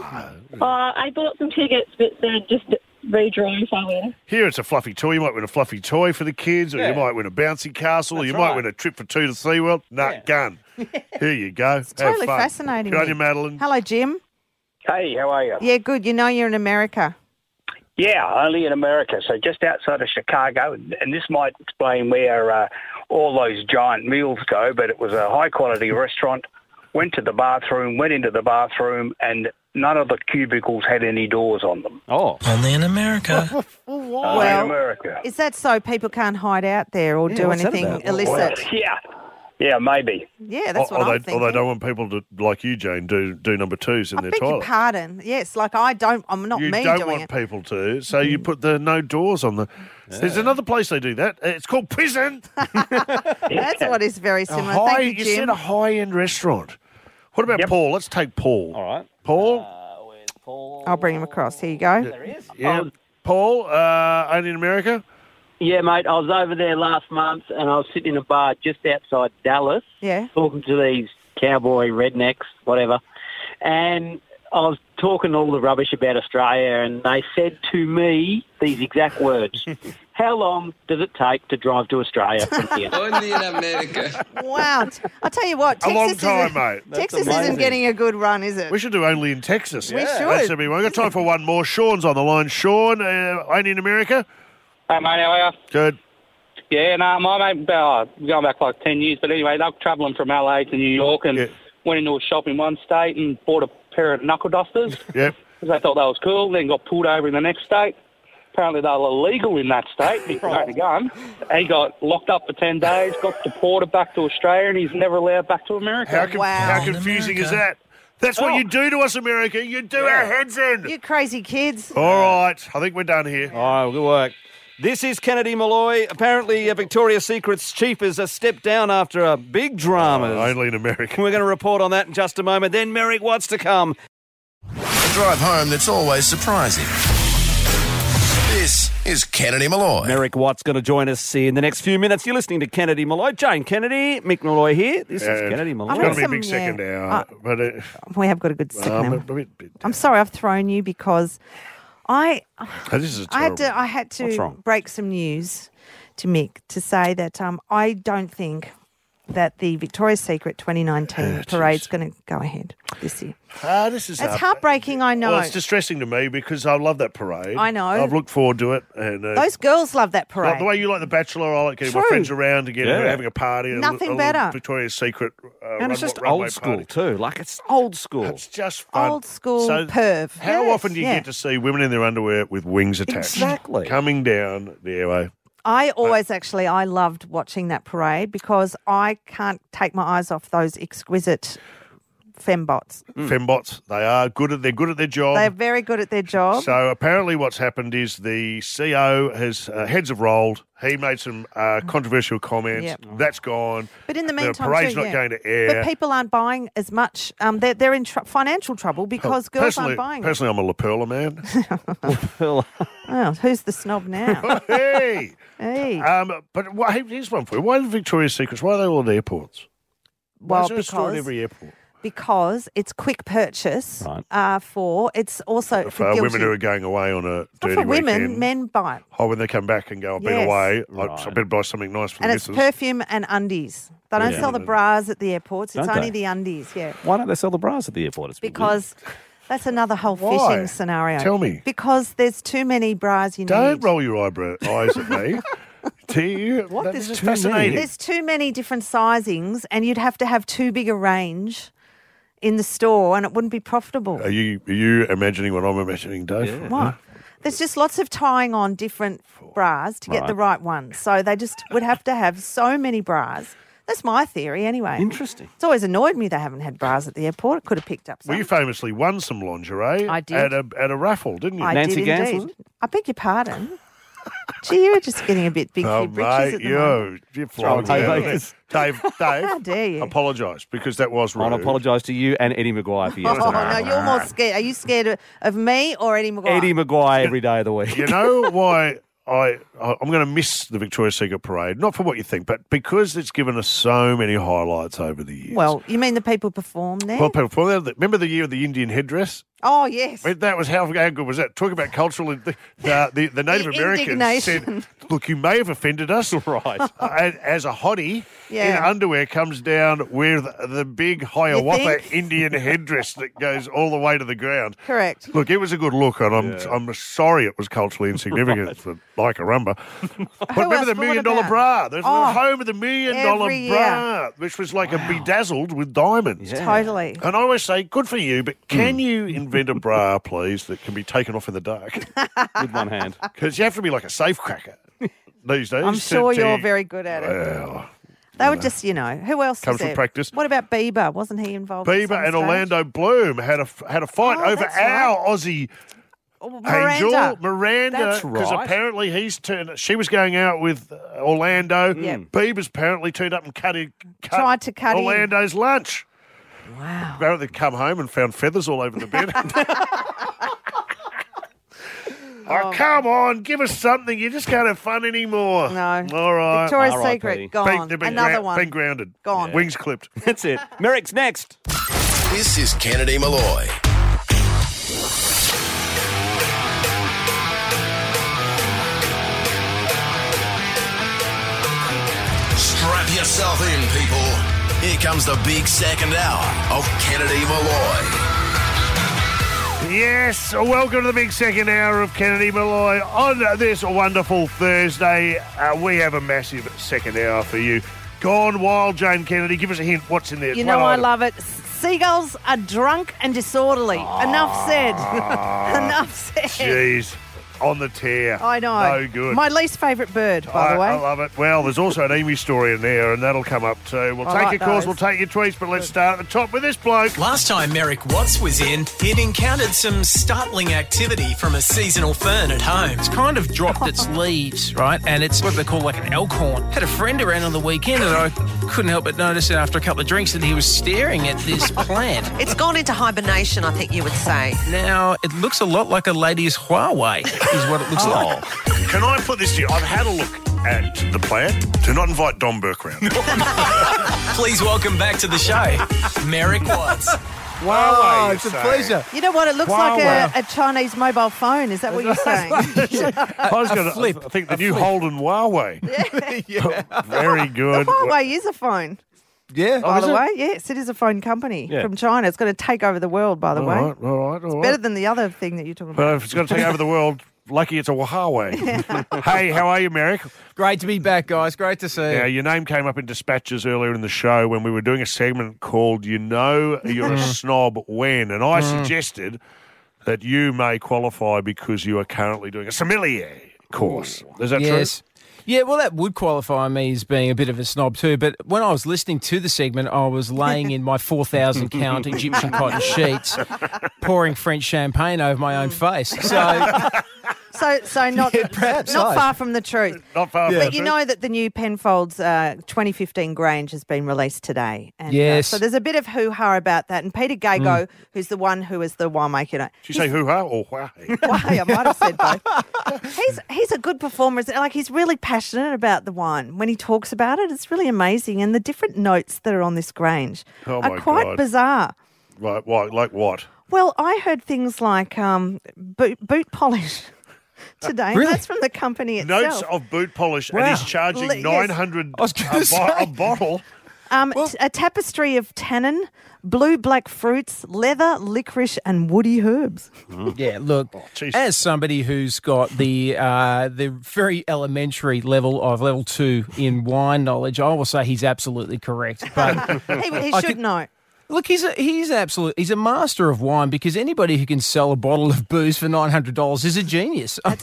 I bought some tickets, but they're just redrawn if I win. Here it's a fluffy toy. You might win a fluffy toy for the kids, or you Yeah. might win a bouncy castle, or That's you might right. win a trip for 2 to SeaWorld. Gun. Here you go. It's Totally fascinating. Good on me. you, Madeline. Hello, Jim. Hey, how are you? Yeah, good. You know you're in America. Yeah, only in America. So just outside of Chicago, and this might explain where all those giant meals go, but it was a high-quality restaurant. Went to the bathroom, went into the bathroom, and none of the cubicles had any doors on them. Oh. Only in America. Only Well, in America. Is that so people can't hide out there or do what's that anything about? illicit? Yeah, maybe. Yeah, that's what or I'm they, thinking. Or they don't want people to, like you, Jane, do number 2s in I their beg your toilet. pardon. Yes, like I'm not You me don't doing want it. people to, so you put the no doors on the. There's another place they do that. It's called prison. That's what is very similar. High, Thank you, said Jim. a high-end restaurant. What about Paul? Let's take Paul. All right. Paul? I'll bring him across. Here you go. Yeah. Paul, only in America? Yeah, mate, I was over there last month, and I was sitting in a bar just outside Dallas, Yeah. talking to these cowboy rednecks, whatever, and I was talking all the rubbish about Australia, and they said to me these exact words: "How long does it take to drive to Australia from here?" Only in America. Wow. I'll tell you what. A long Texas time, isn't- mate. Texas isn't getting a good run, is it? We should do only in Texas. We should. That should be one. We've got time for one more. Sean's on the line. Sean, only in America? Hey, mate, how are you? Good. Yeah, no, my mate, going back like 10 years, but anyway, they were travelling from LA to New York and went into a shop in one state and bought a pair of knuckle dusters Yep. because they thought that was cool, then got pulled over in the next state. Apparently they were illegal in that state. He owned a gun. He got locked up for 10 days, got deported back to Australia, and he's never allowed back to America. How confusing is that? That's what you do to us, America. You do our heads in. You crazy kids. All right. I think we're done here. All right, good work. This is Kennedy Malloy. Apparently, Victoria's Secret's chief has stepped down after a big drama. Only in America. We're going to report on that in just a moment. Then Merrick Watts to come. A drive home that's always surprising. This is Kennedy Malloy. Merrick Watts going to join us in the next few minutes. You're listening to Kennedy Malloy. Jane Kennedy, Mick Malloy here. This is Kennedy Malloy. It's going to be a big second hour. But we have got a good second hour. I'm sorry I've thrown you because this is terrible. I had to break some news to Mick to say that I don't think that the Victoria's Secret 2019 parade's going to go ahead this year. It's heartbreaking, I know. Well, it's distressing to me because I love that parade. I know. I've looked forward to it. And those girls love that parade. Like the way you like The Bachelor, I like getting my friends around together, having a party. Nothing better. Victoria's Secret and it's just old school too. Like it's old school. It's just fun. Old school perv. How often do you get to see women in their underwear with wings attached? Exactly. Coming down the airway. I loved watching that parade because I can't take my eyes off those exquisite fembots. Fembots, they're good at their job. They're very good at their job. So apparently what's happened is the CEO has, heads have rolled. He made some controversial comments. Yep. That's gone. But in the meantime, the parade's not going to air. But people aren't buying as much. They're in financial trouble because girls aren't buying it. Personally, I'm a La Perla man. Oh, who's the snob now? Hey! Hey. But here's one for you. Why the Victoria's Secrets? Why are they all at airports? Why is there a store at every airport? Because it's quick purchase it's also for women who are going away on a dirty for women, weekend. men buy it. Oh, when they come back and go, I've been away, I better buy something nice for the missus. And it's perfume and undies. They don't sell the bras at the airports. It's only the undies, Why don't they sell the bras at the airport? It's because that's another whole fishing scenario. Tell me. Because there's too many bras you need. Don't roll your eyes at me. This is fascinating. There's too many different sizings and you'd have to have too big a range in the store and it wouldn't be profitable. Are you imagining what I'm imagining, Dave? Yeah. What? There's just lots of tying on different bras to get the right one. So they just would have to have so many bras. That's my theory anyway. Interesting. It's always annoyed me they haven't had bras at the airport. It could have picked up some. Well, you famously won some lingerie I did. at a raffle, didn't you? I Nancy did Gans, indeed. was it? I beg your pardon. Gee, you're just getting a bit big for your britches at the moment. You're flying Dave, how dare you? Apologise because that was rude. I'll apologise to you and Eddie Maguire for yesterday. Oh, no, you're more scared. Are you scared of me or Eddie Maguire? Eddie Maguire every day of the week. You know why I'm going to miss the Victoria's Secret Parade? Not for what you think, but because it's given us so many highlights over the years. Well, you mean the people perform there? Well, people perform there. Remember the year of the Indian headdress? Oh, yes. That was how good was that? Talk about cultural. The Native Americans said, "Look, you may have offended us, right?" As a hottie in underwear comes down with the big Hiawatha Indian headdress that goes all the way to the ground. Correct. Look, it was a good look, and I'm sorry it was culturally insignificant for like a rumba. But remember the $1 million bra? There's the home of the $1 million bra, which was like a bedazzled with diamonds. Yeah. Totally. And I always say, good for you, but can you invent a bra, please, that can be taken off in the dark with one hand? Because you have to be like a safe cracker these days. I'm sure you're very good at it. Well, they were just, who else comes was from there? practice. What about Bieber? Wasn't he involved? Bieber and Orlando Bloom had a fight over our Aussie angel Miranda. That's right. Because apparently she was going out with Orlando. Bieber's apparently turned up and tried to cut Orlando's lunch. Wow. Apparently they come home and found feathers all over the bed. Oh, come on, give us something. You just can't have fun anymore. No. All right. Victoria's Secret, gone. Another one. Been grounded. Gone. Yeah. Wings clipped. That's it. Merrick's next. This is Kennedy Malloy. Strap yourself in, people. Here comes the big second hour of Kennedy Malloy. Yes, welcome to the big second hour of Kennedy Malloy. On this wonderful Thursday, we have a massive second hour for you. Gone wild, Jane Kennedy. Give us a hint. What's in there? You know I love it. Seagulls are drunk and disorderly. Enough said. Enough said. Jeez. on the tear. I know. No good. My least favourite bird, by the way. I love it. Well, there's also an emu story in there, and that'll come up too. We'll take your calls, we'll take your tweets, but let's start at the top with this bloke. Last time Merrick Watts was in, he'd encountered some startling activity from a seasonal fern at home. It's kind of dropped its leaves, right? And it's what they call like an elkhorn. Had a friend around on the weekend, and I couldn't help but notice that after a couple of drinks that he was staring at this plant. It's gone into hibernation, I think you would say. Now, it looks a lot like a lady's Huawei, is what it looks like. Can I put this to you? I've had a look at the plant. Do not invite Don Burke round. Please welcome back to the show, Merrick Watts. Wow, it's a pleasure. You know what? It looks like a Chinese mobile phone. Is that what you're saying? I think the new Holden Huawei. Very good. The Huawei is a phone. Yeah. By the way, yes, it is a phone company from China. It's going to take over the world, by the way. All right. Better than the other thing that you're talking about. But if it's going to take over the world, lucky it's a Huawei. Hey, how are you, Merrick? Great to be back, guys. Great to see you. Yeah, your name came up in dispatches earlier in the show when we were doing a segment called You Know You're a Snob When, and I suggested that you may qualify because you are currently doing a sommelier course. Is that true? Yeah, well, that would qualify me as being a bit of a snob too. But when I was listening to the segment, I was laying in my 4,000 count Egyptian cotton sheets, pouring French champagne over my own face. So not far from the truth. Not far from the truth. But you know that the new Penfolds 2015 Grange has been released today. And, yes. So there's a bit of hoo-ha about that. And Peter Gago, who's the one who is the winemaker. Did you say hoo-ha or why? Why? I might have said both. He's a good performer. Like, he's really passionate about the wine. When he talks about it, it's really amazing. And the different notes that are on this Grange are quite bizarre. Right, like what? Well, I heard things like boot polish. Today, really? That's from the company itself. Notes of boot polish, and he's charging $900 a bottle. A tapestry of tannin, blue-black fruits, leather, licorice, and woody herbs. Yeah, look, as somebody who's got the very elementary level of level 2 in wine knowledge, I will say he's absolutely correct. But he should know. Look, he's a master of wine because anybody who can sell a bottle of booze for $900 is a genius. How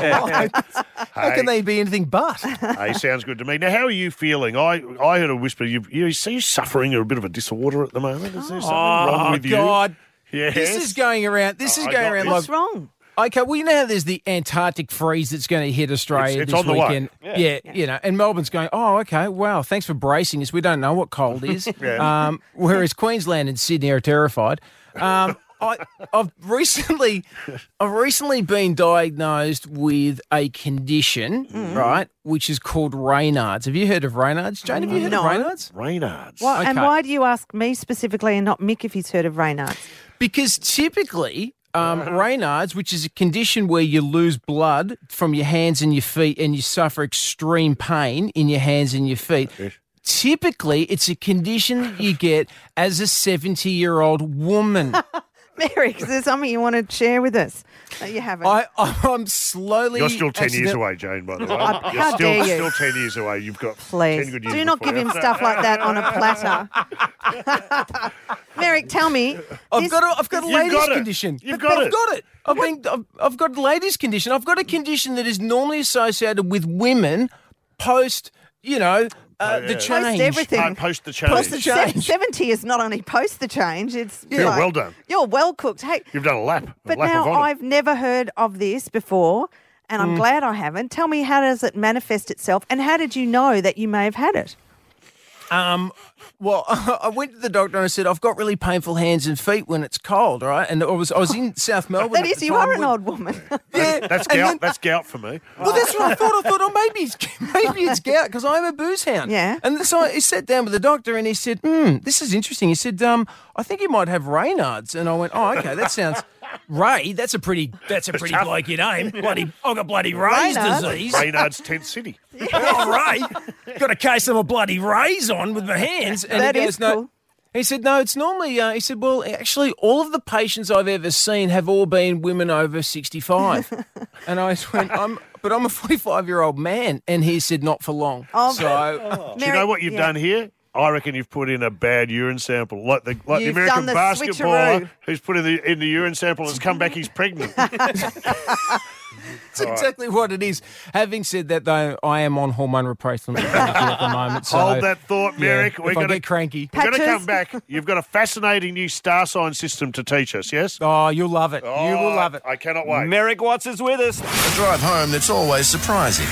can they be anything but? Hey, sounds good to me. Now, how are you feeling? I heard a whisper. You suffering a bit of a disorder at the moment. Is there something wrong with you? Oh God! Yes. This is going around. What's wrong? Okay, well, you know how there's the Antarctic freeze that's going to hit Australia this weekend. Yeah, you know, and Melbourne's going, oh, okay, wow, thanks for bracing us. We don't know what cold is. Whereas Queensland and Sydney are terrified. I've recently been diagnosed with a condition, right, which is called Raynaud's. Have you heard of Raynaud's, Jane? Have you heard of Raynaud's? Raynaud's. Well, okay. And why do you ask me specifically and not Mick if he's heard of Raynaud's? Because typically... Raynaud's, which is a condition where you lose blood from your hands and your feet and you suffer extreme pain in your hands and your feet. Typically, it's a condition you get as a 70-year-old woman. Merrick, is there something you want to share with us that you haven't? I'm slowly... You're still 10 years away, Jane, by the way. How dare you? Still 10 years away. You've got 10 good years do not give him stuff like that on a platter. Merrick, tell me. I've got a ladies' condition. I've got it. I've got a ladies' condition. I've got a condition that is normally associated with women post, the change. Post everything. Post the change. Post the change. 70 is not only post the change, it's well done. You're well cooked. Hey, you've done a lap. But now of I've never heard of this before, and I'm glad I haven't. Tell me, how does it manifest itself, and how did you know that you may have had it? Well, I went to the doctor and I said, I've got really painful hands and feet when it's cold, right? And I was in South Melbourne. That is, you are an old woman. Yeah, that's gout. That's gout for me. Well, that's what I thought. Maybe it's gout because I'm a booze hound. Yeah. And so I sat down with the doctor and he said, this is interesting. He said, I think you might have Raynaud's. And I went, oh, okay, that sounds... Ray, that's a pretty blokey name. I've got bloody Ray's disease. Raynaud's Tent City. Oh, Ray, got a case of my bloody Rays on with my hands. And that he goes, is cool. No. He said, no, it's normally, he said, well, actually, all of the patients I've ever seen have all been women over 65. And I went, I'm a 45-year-old man. And he said, not for long. Do you know what you've done here? I reckon you've put in a bad urine sample, like the American basketballer who's put in the urine sample and it's come back he's pregnant. It's exactly what it is. Having said that, though, I am on hormone replacement therapy at the moment. So, hold that thought, Merrick. We're going to get cranky. We're going to come back. You've got a fascinating new star sign system to teach us, yes? Oh, you'll love it. You will love it. I cannot wait. Merrick Watts is with us. A drive home that's always surprising.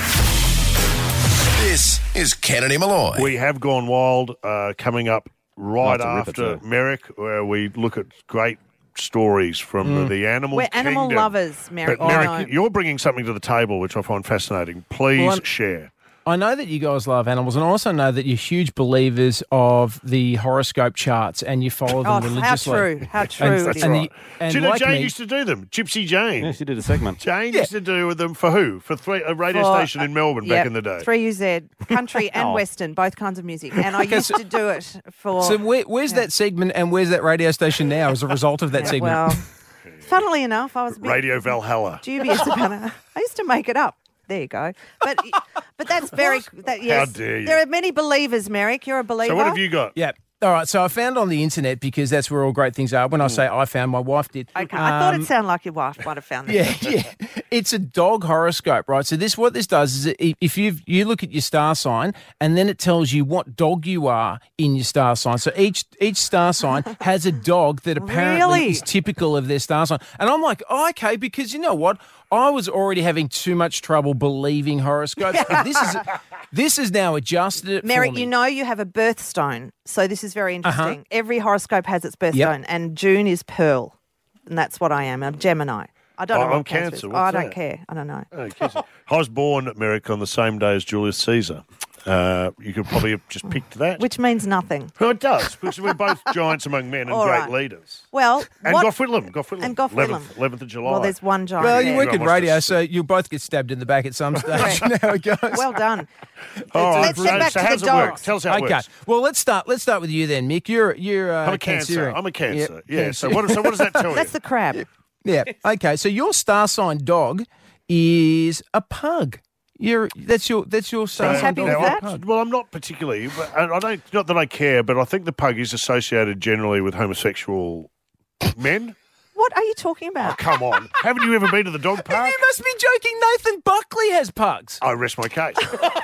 This is Kennedy Malloy. We have gone wild coming up right Nice to rip after it, Merrick, where we look at great stories from the animal We're kingdom. animal lovers, Merrick. But Merrick, you're bringing something to the table which I find fascinating. Please share. I know that you guys love animals, and I also know that you're huge believers of the horoscope charts, and you follow them religiously. How true. That's it is. right. And Do you know like Jane me- used to do them? Gypsy Jane. Yeah, she did a segment. Jane used to do them for who? For a radio station in Melbourne back in the day. 3UZ, country and Oh. western, both kinds of music. And I used to do it for... So where's that segment and where's that radio station now as a result of that segment? Well, funnily enough, I was a bit Radio Valhalla. dubious about it. I used to make it up. There you go. But that's very... yes. How dare you. There are many believers, Merrick. You're a believer. So what have you got? Yeah. All right, so I found on the internet, because that's where all great things are. When I say I found, my wife did. Okay, I thought it sounded like your wife might have found that. Yeah. It's a dog horoscope, right? So what this does is if you look at your star sign, and then it tells you what dog you are in your star sign. So each star sign has a dog that apparently Really? is typical of their star sign. And I'm like, oh, okay, because you know what? I was already having too much trouble believing horoscopes. But this is now adjusted it Merrick, for me. you know you have a birthstone, so this is very interesting. Every horoscope has its birthstone, and June is Pearl, and that's what I am. I'm Gemini. I don't know I'm what Cancer Cancer. is. What's I that? don't care. I don't know. Oh, Cancer. I was born, Merrick, on the same day as Julius Caesar. You could probably have just picked that. Which means nothing. Well, it does, because we're both giants among men and All great right. leaders. Well, And what- Gough Whitlam. And Gough Whitlam. 11th of July. Well, there's one giant. Well, there. you work in Everyone wants radio, to so you'll both get stabbed in the back at some stage. You know how it goes. Well done. All right, Let's get back so to how's the it work? dogs. Tell us how it Okay. works. Well, let's start with you then, Mick. You're I'm a Cancer. Cancerian. I'm a Cancer. Yep, Yeah. Cancer. So what does that tell you? That's the crab. Yeah. Okay. So your star sign dog is a pug. That's your star sign happy dog. with Now, that? Well, I'm not particularly, but I don't. Not that I care, but I think the pug is associated generally with homosexual men. What are you talking Oh, about? come on! Haven't you ever been to the dog park? You must be joking. Nathan Buckley has pugs. I rest my case.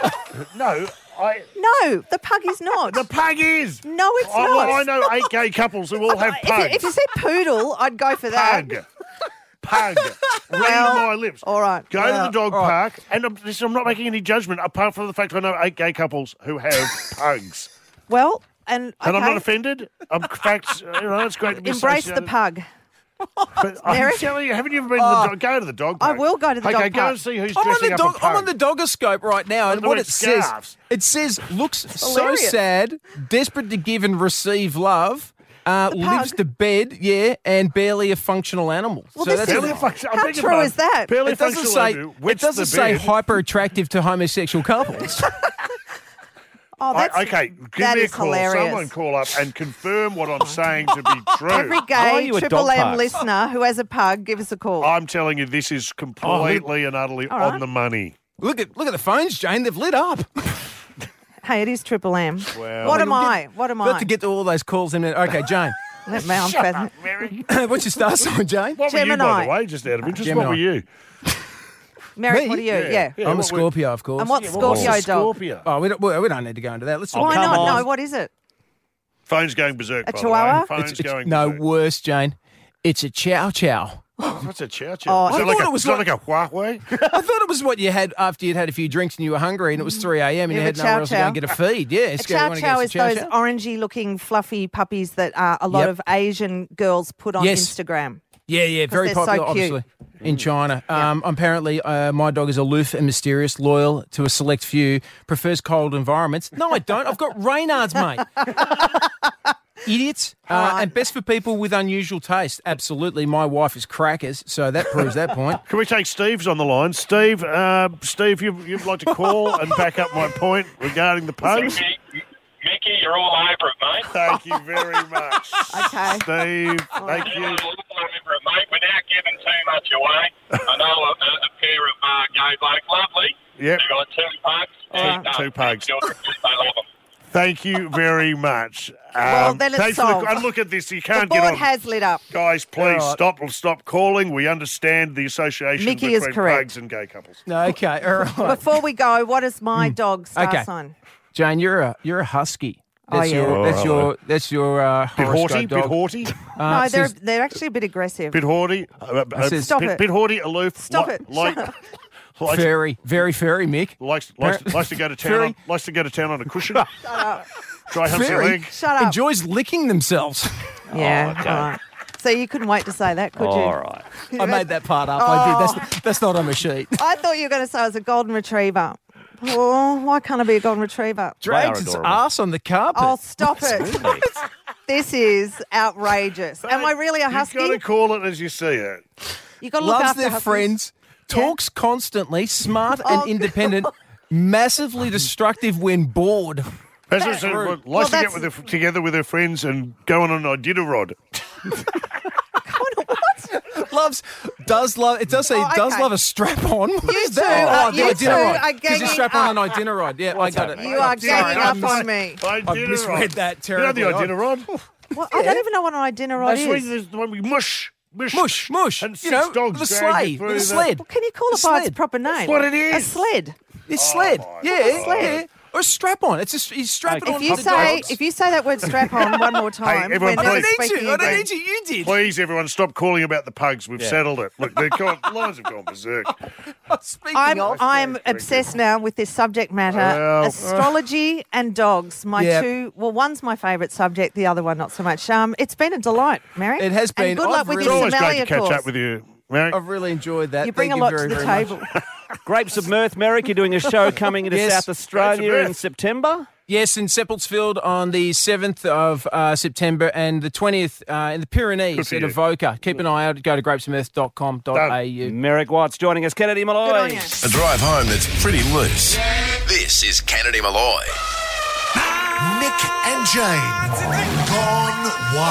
No, No, the pug is not. the pug is. No, it's Well, not. I know 8 gay couples who all have pugs. If you said poodle, I'd go for that. Pug. Read my lips. All right. Go to the dog park, and I'm not making any judgment apart from the fact I know 8 gay couples who have pugs. Well, and And I'm okay, not offended. In fact, it's great to be embrace the associated. pug. But I'm Merrick? telling you, haven't you ever been to the dog? Go to the dog I park. will go to the okay, dog go park. and see who's I'm on dressing the up a dog. pug. I'm on the dogoscope right now, and They're what wearing it says, scarves. it says, looks so hilarious. sad, desperate to give and receive love. Lives pug? to bed, and barely a functional animal. Well, so this that's is- Barely functional- how I beg your true pardon. is that? Barely it doesn't functional say animal, it wets doesn't the say bed. hyper attractive to homosexual couples. Oh, that's, Okay, give that me a is call. hilarious. Someone call up and confirm what I'm saying to be true. Every Why are gay you at Triple dog M parks? listener who has a pug, give us a call. I'm telling you, this is completely and utterly All right. on the money. look at the phones, Jane. They've lit up. Hey, it is Triple M. Well, What am I? What am Got I? to get to all those calls in. Okay, Jane. Let me- I'm fascinated. Mary. What's your star sign, Jane? What were you, by Gemini. the way, just out of interest? Gemini. What were you? Merrick, Me? what are you? Yeah. Yeah, I'm a what were- Scorpio, of course. And what's Yeah, what's Scorpio a dog? Scorpio? Oh, we don't need to go into that. Let's Why come not? on. No, what is it? Phone's going berserk, A by chihuahua? the way. Phone's going no berserk. worse, Jane. It's a chow chow. What's a chow chow? Oh, is I it like thought a, it was is it like a Huawei? I thought it was what you had after you'd had a few drinks and you were hungry and it was 3 a.m. and you Yeah, had but nowhere else to go chow and get a feed. Yeah, A chow chow is those orangey looking fluffy puppies that a lot Yep. of Asian girls put on Yes. Instagram. Yeah, very they're so popular, cute. obviously, in China. Apparently, my dog is aloof and mysterious, loyal to a select few, prefers cold environments. No, I don't. I've got Reynards, mate. Idiots. And best for people with unusual taste. Absolutely. My wife is crackers, so that proves that point. Can we take Steve's on the line? Steve, you'd like to call and back up my point regarding the pugs? Mickey, you're all over it, mate. Thank you very much. Okay. Steve, thank you. All over it, mate, without giving too much away. I know a pair of gay blokes, lovely. Yep. They've got 2 pugs. Two pugs. Children, they love them. Thank you very much. Well, then it's thanks for solved. and look at this. You The can't board get on. has lit up. Guys, please All right. stop calling. We understand the association Mickey is between correct. pugs and gay couples. No, okay, all right. Before we go, what is my dog's star Okay. sign? Jane, you're a husky. Oh, That's yeah. that's your Bit horoscope haughty, dog. bit haughty, No, it says- they're actually a bit aggressive. bit haughty. Stop it. Bit haughty, aloof. Stop it. Like, Shut up. likes, Very, very furry, Mick. likes to go to town. Fairy. Likes to go to town on a cushion. Shut up. Try humpy Fairy leg. Shut up. Enjoys licking themselves. Yeah. okay. All right. So you couldn't wait to say that, could you? All right. I made that part up. I did. That's not on my sheet. I thought you were going to say I was a golden retriever. Oh, why can't I be a golden retriever? Drags its ass on the carpet. Oh, stop it. This is outrageous. Am I really a husky? You've got to call it as you see it. You got to look Loves after their huskies. friends. Talks constantly. Smart and independent. Massively destructive when bored. Likes Well, to get together with her friends and go on an Iditarod. Does love. It does say Oh, does okay. love a strap on. What You is two that? are- the you two Iditarod. are Because you ganging strap on up. an Iditarod. Yeah, What's I got happening? it. You are Sorry, ganging I up on me. I misread that You know terribly. the Iditarod? Well, I don't even know what an Iditarod That's is. There's the one we mush. Mush. And You six know, dogs the drag sleigh, you through the the- sled. Well, can you call it by its proper name? That's what it is. A sled. It's sled. my Yeah, God. yeah. Or a strap on. It's just he's strapping on. If you the say dogs. that word strap on one more time, everyone, we're I not don't need speaking to. I don't again. need to. You did. Please, everyone, stop calling about the pugs. We've settled it. Look, the lines have gone berserk. Speaking of, I'm obsessed now with this subject matter, Well, astrology and dogs. My Yeah. two, well, one's my favourite subject, the other one not so much. It's been a delight, Mary. It has been. And good luck I've with It's your always great Somalia to catch course. up with you, Mary. I've really enjoyed that. You bring Thank a lot very, to the very table. much. Grapes of Mirth, Merrick, you're doing a show coming into Yes. South Australia Grapes of in Mirth. September. Yes, in Seppeltsfield on the 7th of September and the 20th in the Pyrenees Good for at you. Avoca. Keep an eye out. Go to grapesofmirth.com.au. Merrick Watts joining us. Kennedy Good on Malloy. you. A drive home that's pretty loose. This is Kennedy Malloy. Nick and Jane. Gone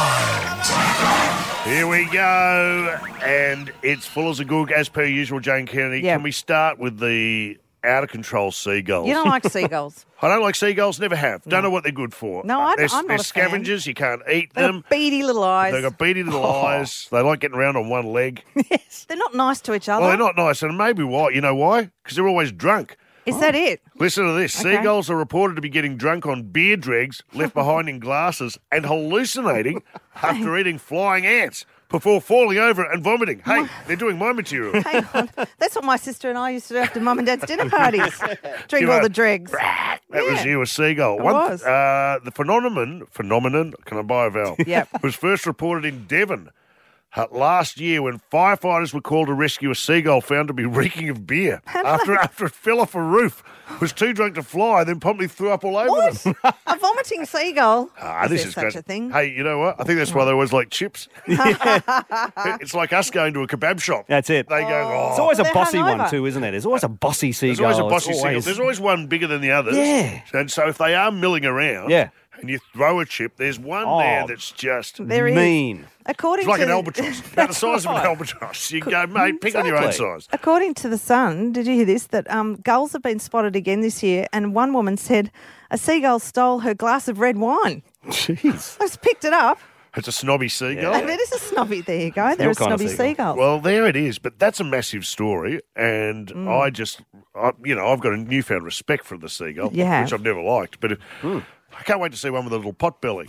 wild. Here we go. And it's full as a goog, as per usual, Jane Kennedy. Yeah. Can we start with the out-of-control seagulls? You don't like seagulls. I don't like seagulls, never have. Don't know what they're good for. No, they're, I'm not they're a fan. scavengers. You can't eat They've them. got beady little eyes. They've got beady little eyes. They like getting around on one leg. They're not nice to each other. Well, they're not nice. And maybe why? You know why? Because they're always drunk. Is that it? Listen to this. Okay. Seagulls are reported to be getting drunk on beer dregs left behind in glasses and hallucinating after eating flying ants before falling over and vomiting. Hey, they're doing my material. Hang on. That's what my sister and I used to do after Mum and Dad's dinner parties. Drink You all know, the dregs. That was you, a seagull. I was. The phenomenon, can I buy a vowel? Yep. Was first reported in Devon last year when firefighters were called to rescue a seagull found to be reeking of beer after it fell off a roof. Was too drunk to fly, then promptly threw up all over them. A vomiting seagull. This there is such great. a thing? Hey, you know what? I think that's why they always like chips. It's like us going to a kebab shop. That's it. They go, oh. It's always a They're bossy hungover. one too, isn't it? There's always a bossy There's seagull. always a bossy It's seagull. always- There's always one bigger than the others. Yeah. And so if they are milling around Yeah. and you throw a chip, there's one Oh, there that's just There is. mean. According it's like to an albatross. About the size of an albatross. You go, mate, pick on your own Exactly. size. According to The Sun, did you hear this? That gulls have been spotted again this year, and one woman said a seagull stole her glass of red wine. Jeez. I just picked it up. It's a snobby seagull. And it is a snobby. There you go. They're a kind of snobby seagull. seagull. Well, there it is. But that's a massive story. And I've got a newfound respect for the seagull, You have. which I've never liked. But I can't wait to see one with a little pot belly.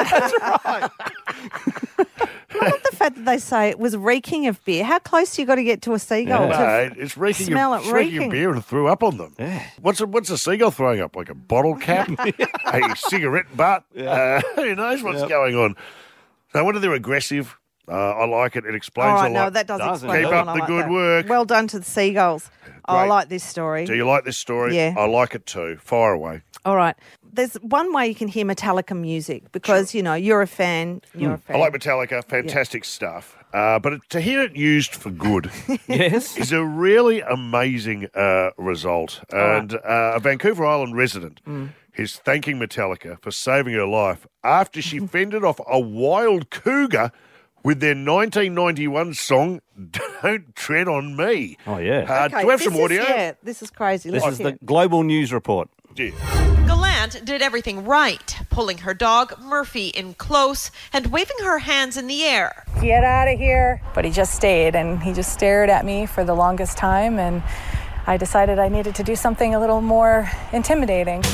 I love the fact that they say it was reeking of beer. How close you got to get to a seagull? No, To it's reeking smell of, it it's reeking reeking. of beer and threw up on them. Yeah. What's a seagull throwing up? Like a bottle cap? A cigarette butt? Who knows what's going on? So when they're aggressive, I like it. It explains All a right, lot. no, that does Doesn't explain Keep a lot. up I the like good that. work. Well done to the seagulls. Oh, I Great. like this story. Do you like this story? Yeah. I like it too. Fire away. All right. There's one way you can hear Metallica music because, you're a fan. You're a fan. I like Metallica. Fantastic stuff. But to hear it used for good Yes. is a really amazing result. And a Vancouver Island resident is thanking Metallica for saving her life after she fended off a wild cougar with their 1991 song, Don't Tread on Me. Oh, yeah. Do we have some audio? Yeah, this is crazy. This Let's is hear the it. Global News Report. Yeah. Gallant did everything right, pulling her dog, Murphy, in close and waving her hands in the air. Get out of here. But he just stayed, and he just stared at me for the longest time, and I decided I needed to do something a little more intimidating.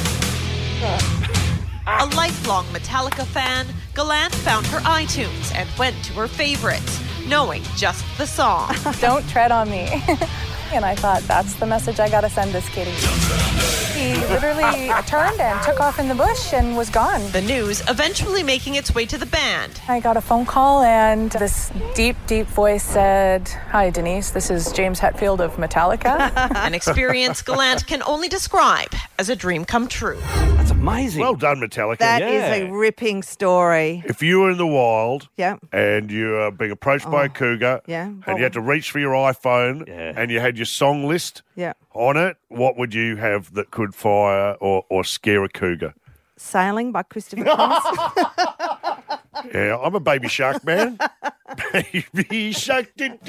A lifelong Metallica fan, Gallant found her iTunes and went to her favorites, knowing just the song. Don't tread on me. And I thought, that's the message I gotta send this kitty. He literally turned and took off in the bush and was gone. The news eventually making its way to the band. I got a phone call and this deep, deep voice said, "Hi, Denise, this is James Hetfield of Metallica." An experience Gallant can only describe as a dream come true. That's amazing. Well done, Metallica. That is a ripping story. If you were in the wild Yeah. and you are being approached by a cougar Yeah. and you had to reach for your iPhone and you had your song list Yeah. on it, what would you have that could fire or scare a cougar? Sailing by Christopher Thomas. Yeah, I'm a Baby Shark man. Baby Shark. What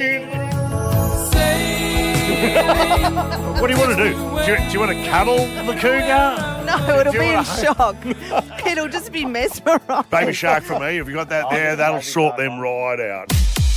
do you want to do? Do you want to cuddle the cougar? No, it'll Do you be in wanna- shock. It'll just be mesmerised. Baby Shark for me. If you got that there, that'll sort them right out.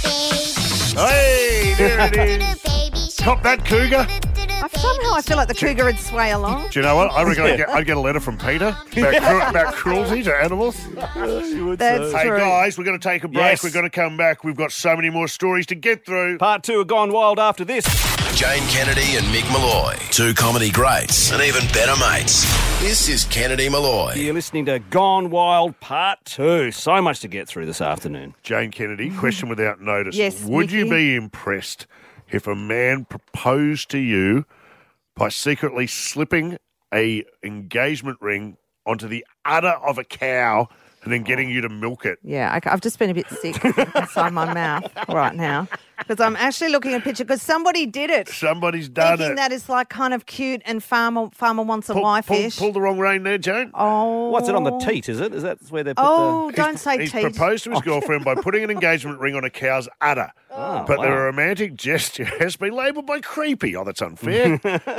Hey, there it is. Cop that cougar. Somehow I feel like the cougar would sway along. Do you know what? I reckon I'd get a letter from Peter about cruelty to animals. That's Hey, true. guys, we're going to take a break. Yes. We're going to come back. We've got so many more stories to get through. Part 2 of Gone Wild after this. Jane Kennedy and Mick Malloy, two comedy greats and even better mates. This is Kennedy Malloy. You're listening to Gone Wild Part 2. So much to get through this afternoon. Jane Kennedy, question without notice. Yes, Would you Nicky? be impressed if a man proposed to you by secretly slipping a engagement ring onto the udder of a cow and then getting you to milk it? Yeah, I've just been a bit sick inside my mouth right now because I'm actually looking at a picture because somebody did it. Somebody's done Thinking it. that is like kind of cute and farmer wants a wife-ish. Pull the wrong rein there, Jane. Oh. What's it on the teat, is it? Is that where they put Oh, the... don't say He's teeth. proposed to his girlfriend by putting an engagement ring on a cow's udder. Oh, But the wow. romantic gesture has been labelled by creepy. Oh, that's unfair.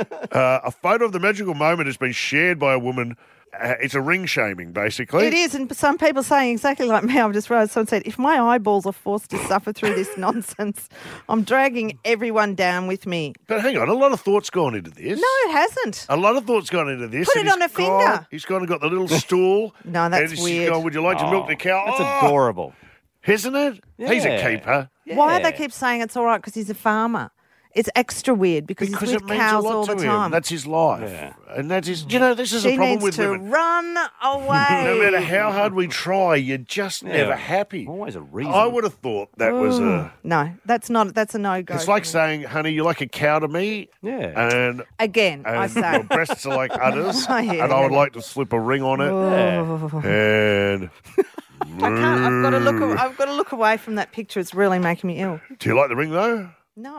A photo of the magical moment has been shared by a woman. It's a ring shaming, basically. It is, and some people saying exactly like me. I've just realised someone said, if my eyeballs are forced to suffer through this nonsense, I'm dragging everyone down with me. But hang on, a lot of thought's gone into this. No, it hasn't. A lot of thought's gone into this. Put and it on he's a finger. He's gone and got the little stool. No, that's and he's weird. Gone, would you like to milk the cow? That's Oh, adorable. Isn't it? He's a Yeah. keeper. Why do Yeah. they keep saying it's all right because he's a farmer? It's extra weird because Because he's it with means cows a lot all to the him. time. That's his life. Yeah. And that is, you know, this is she a problem needs with to women. run away. No matter how hard we try, you're just never happy. Always a reason. I would have thought that was a... No, that's a no-go. It's like saying, honey, you're like a cow to me. Yeah. And Again, I say. your breasts are like udders. I hear and I would you. like to slip a ring on it. Oh. And... I can't. I've got to look away from that picture. It's really making me ill. Do you like the ring, though? No.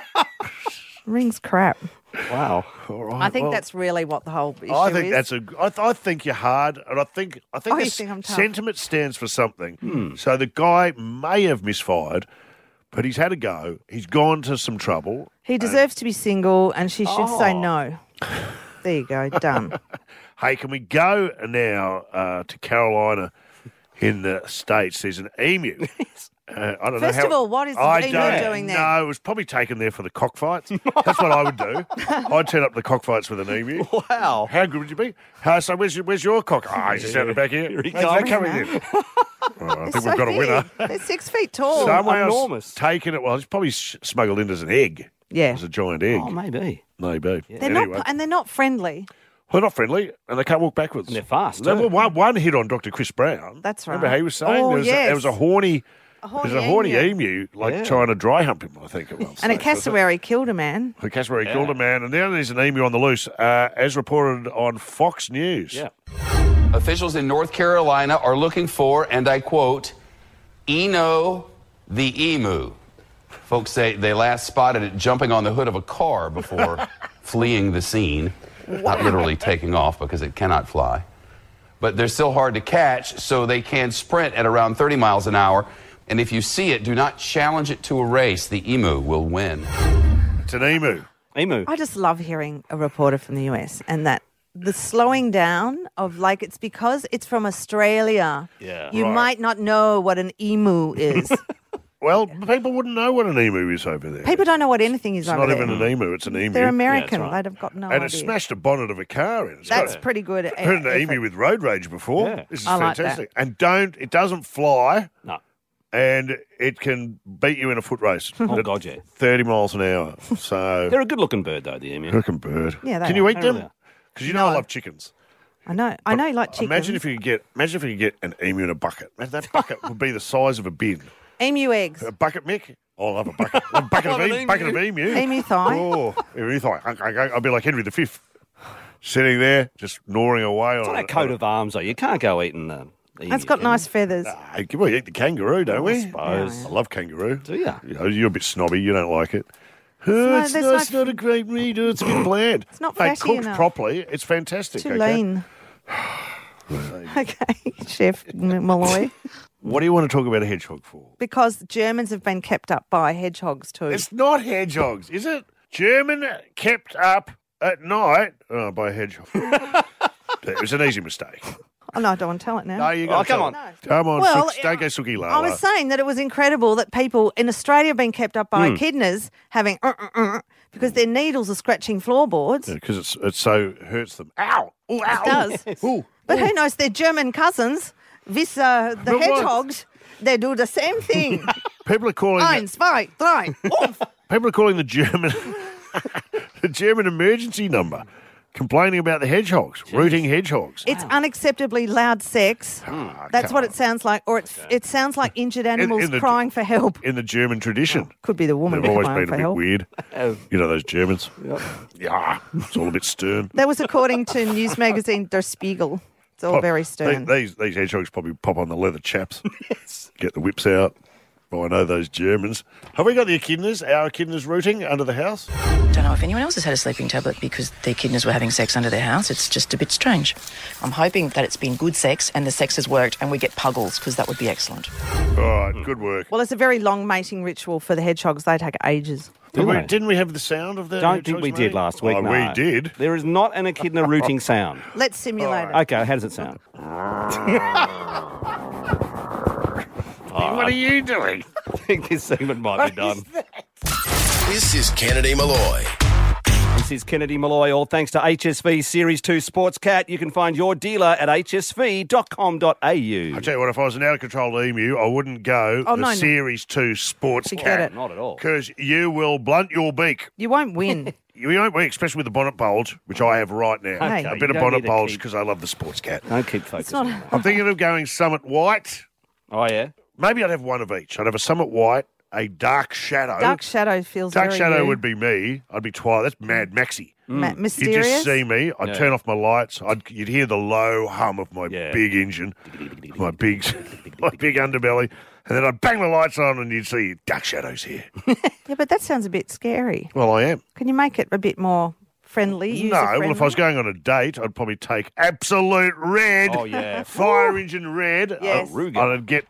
Ring's crap. Wow. All right. I think well, that's really what the whole issue I think is. that's I think you're hard, and I think Oh, you this think I'm tough? sentiment stands for something. So the guy may have misfired, but he's had a go. He's gone to some trouble. He deserves to be single, and she should say Oh. no. There you go. Done. Hey, can we go now to Carolina in the States? There's an emu. I don't First know how, of all, what is the I emu don't doing there? No, it was probably taken there for the cockfights. That's what I would do. I'd turn up the cockfights with an emu. Wow. How good would you be? So where's your cock? Oh, he's just out the back here. Here he They're comes. coming in. Well, I think They're we've got a winner. They're 6 feet tall. Someone else enormous. taken it. Well, it's probably smuggled in as an egg. Yeah. As a giant egg. Oh, maybe. Maybe. They're Anyway. not, and they're not friendly. Well, not friendly, and they can't walk backwards. And they're fast, There too. was one hit on Dr. Chris Brown. That's right. Remember how he was saying Oh, there was a horny... horny There's a horny emu. emu, like Yeah. trying to dry hump him, I think it was. And a cassowary killed a man. The cassowary killed a man, and now there's an emu on the loose, as reported on Fox News. Yeah. Officials in North Carolina are looking for, and I quote, Eno the emu. Folks say they last spotted it jumping on the hood of a car before fleeing the scene. Not literally taking off because it cannot fly. But they're still hard to catch, so they can sprint at around 30 miles an hour. And if you see it, do not challenge it to a race. The emu will win. It's an emu. Emu. I just love hearing a reporter from the US and that the slowing down of like it's because it's from Australia. Yeah. You Right. might not know what an emu is. Well, people wouldn't know what an emu is over there. People don't know what anything is It's over not there. even an emu, it's an emu. They're American. They'd have got no and idea. it smashed a bonnet of a car in. That's pretty good. I've heard an emu with road rage before. Yeah. This is I like fantastic. And it doesn't fly. No. And it can beat you in a foot race. Oh, God, yeah. 30 miles an hour. So They're a good-looking bird, though, the emu. looking bird. Yeah, they Can you are. eat them? Because you know I love chickens. I know you like chickens. Imagine if you could get an emu in a bucket. Imagine that bucket would be the size of a bin. Emu eggs. A bucket, Mick? Oh, I love a bucket. A bucket of emu. Emu thigh. Oh, emu thigh. I'll be like Henry V, sitting there just gnawing away It's on on a coat of arms, though. You can't go eating the emu. It's got nice feathers. We eat the kangaroo, don't we? I suppose. I love kangaroo. Do you? You're a bit snobby. You don't like it. there's It's no- not a great meat. It's a bit bland. It's not They fatty cooked enough. properly. It's fantastic. Too okay? lean. Okay, Chef Malloy. What do you want to talk about a hedgehog for? Because Germans have been kept up by hedgehogs too. It's not hedgehogs, is it? German kept up at night by a hedgehog. It was an easy mistake. Oh, no, I don't want to tell it now. No, you got come on. Come on, Well, don't go Suki Lala. I was saying that it was incredible that people in Australia have been kept up by echidnas having because their needles are scratching floorboards. Because it so hurts them. Ow! Ooh, ow! It does. Ooh. But who knows, they're German cousins. The But what? hedgehogs, they do the same thing. People are calling Eins, zwei, drei. Oof. people are calling the German the German emergency number, complaining about the hedgehogs, rooting hedgehogs. It's unacceptably loud sex. That's what it sounds like. Or it sounds like injured animals in the- crying for help. In the German tradition. Could be the woman They've always crying been for a bit help. weird. You know those Germans? Yeah, it's all a bit stern. That was according to news magazine Der Spiegel. It's all very stern. These hedgehogs probably pop on the leather chaps. Get the whips out. Oh, I know those Germans. Have we got the echidnas, our echidnas rooting under the house? Don't know if anyone else has had a sleeping tablet because their echidnas were having sex under their house. It's just a bit strange. I'm hoping that it's been good sex and the sex has worked and we get puggles because that would be excellent. All right, good work. Well, it's a very long mating ritual for the hedgehogs. They take ages. Didn't we have the sound of the Don't think we hedgehogs, did mate? last week, Oh, no. we did. There is not an echidna rooting sound. Let's simulate it. Okay, how does it sound? What are you doing? I think this segment might be done. This is Kennedy Malloy. This is Kennedy Malloy, all thanks to HSV Series 2 Sports Cat. You can find your dealer at hsv.com.au. I tell you what, if I was an out-of-control emu, I wouldn't go no. Series 2 Sports Forget Cat. it. Not at all. Because you will blunt your beak. You won't win. You won't win, especially with the bonnet bulge, which I have right now. Hey. A You bit of don't bonnet need to bulge keep- because I love the Sports Cat. Don't keep focusing on that. I'm thinking of going Summit White. Oh, yeah? Maybe I'd have one of each. I'd have a Summit White, a Dark Shadow. Dark Shadow feels Dark very Shadow you. would be me. I'd be Twilight. That's Mad Maxi. You'd Mysterious. just see me. I'd Yeah. turn off my lights. You'd hear the low hum of my big engine, my big underbelly, and then I'd bang the lights on, and you'd see Dark Shadow's here. Yeah, but that sounds a bit scary. Well, I am. Can you make it a bit more friendly? No, well, if I was going on a date, I'd probably take Absolute Red. Oh, yeah. Fire engine red. Yes. I'd get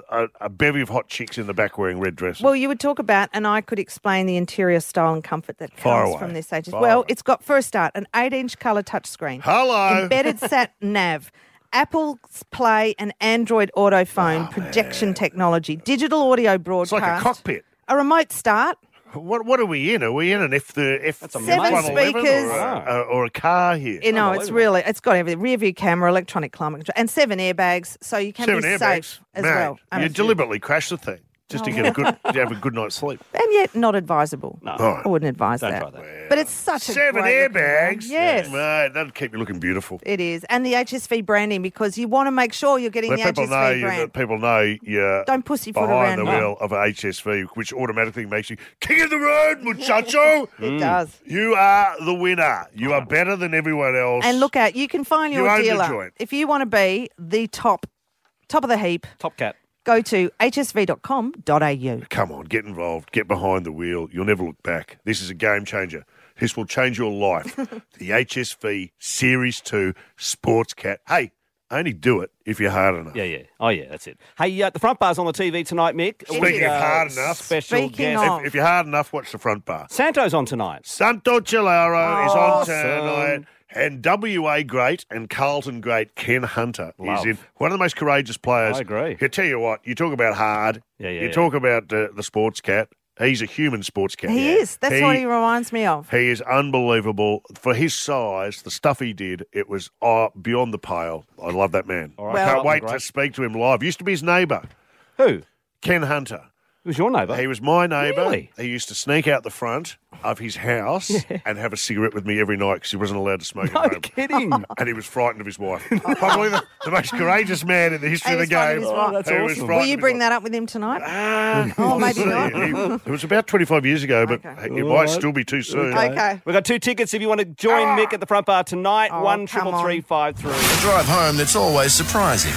a bevy of hot chicks in the back wearing red dresses. Well, you would talk about, and I could explain the interior style and comfort that Fire comes away. from this age. Fire Well, away. it's got, for a start, an 8-inch colour touchscreen. Hello. Embedded sat nav. Apple's Play and Android Auto phone projection technology. Digital audio It's broadcast. like a cockpit. A remote start. What are we in? Are we in an Seven 111 speakers. or a car here? You know, it's got everything. Rear view camera, electronic climate control, and 7 airbags, so you can 7 be airbags. safe as Mate, well. You deliberately crash the thing just to get to have a good night's sleep. And yet not advisable. No. Right. I wouldn't advise Don't that. try that. But it's such a 7 great looking airbags. one. Yes. Mate, that'll keep you looking beautiful. It is. And the HSV branding, because you want to make sure you're getting Let the people HSV know brand. people know you're Don't pussyfoot behind around. the wheel of a HSV, which automatically makes you king of the road, muchacho. It does. You are the winner. You are better than everyone else. And look out, you can find You your own the dealer. joint. If you want to be the top of the heap, Top cat. go to hsv.com.au. Come on, get involved. Get behind the wheel. You'll never look back. This is a game changer. This will change your life. The HSV Series 2 Sports Cat. Hey, only do it if you're hard enough. Yeah, yeah. Oh, yeah, that's it. Hey, the front bar's on the TV tonight, Mick. Speaking of hard enough, Special guest. If you're hard enough, watch the front bar. Santo's on tonight. Santo Cellaro is Oh, on tonight. And WA great and Carlton great Ken Hunter is in one of the most courageous players. I agree. I tell you what, you talk about hard. You talk about the sports cat. He's a human sports cat. He is. That's what he reminds me of. He is unbelievable. For his size, the stuff he did, it was beyond the pale. I love that man. All right. I can't wait to speak to him live. Used to be his neighbour. Who? Ken Hunter. He was your neighbour? He was my neighbour. Really? He used to sneak out the front of his house and have a cigarette with me every night because he wasn't allowed to smoke at home. No kidding. And he was frightened of his wife. Probably the most courageous man in the history of the game. That's awesome. Will you bring that up with him tonight? Maybe not. It was about 25 years ago, but it might still be too soon. Okay. We've got 2 tickets if you want to join Mick at the front bar tonight. 1-333-53. A drive home that's always surprising.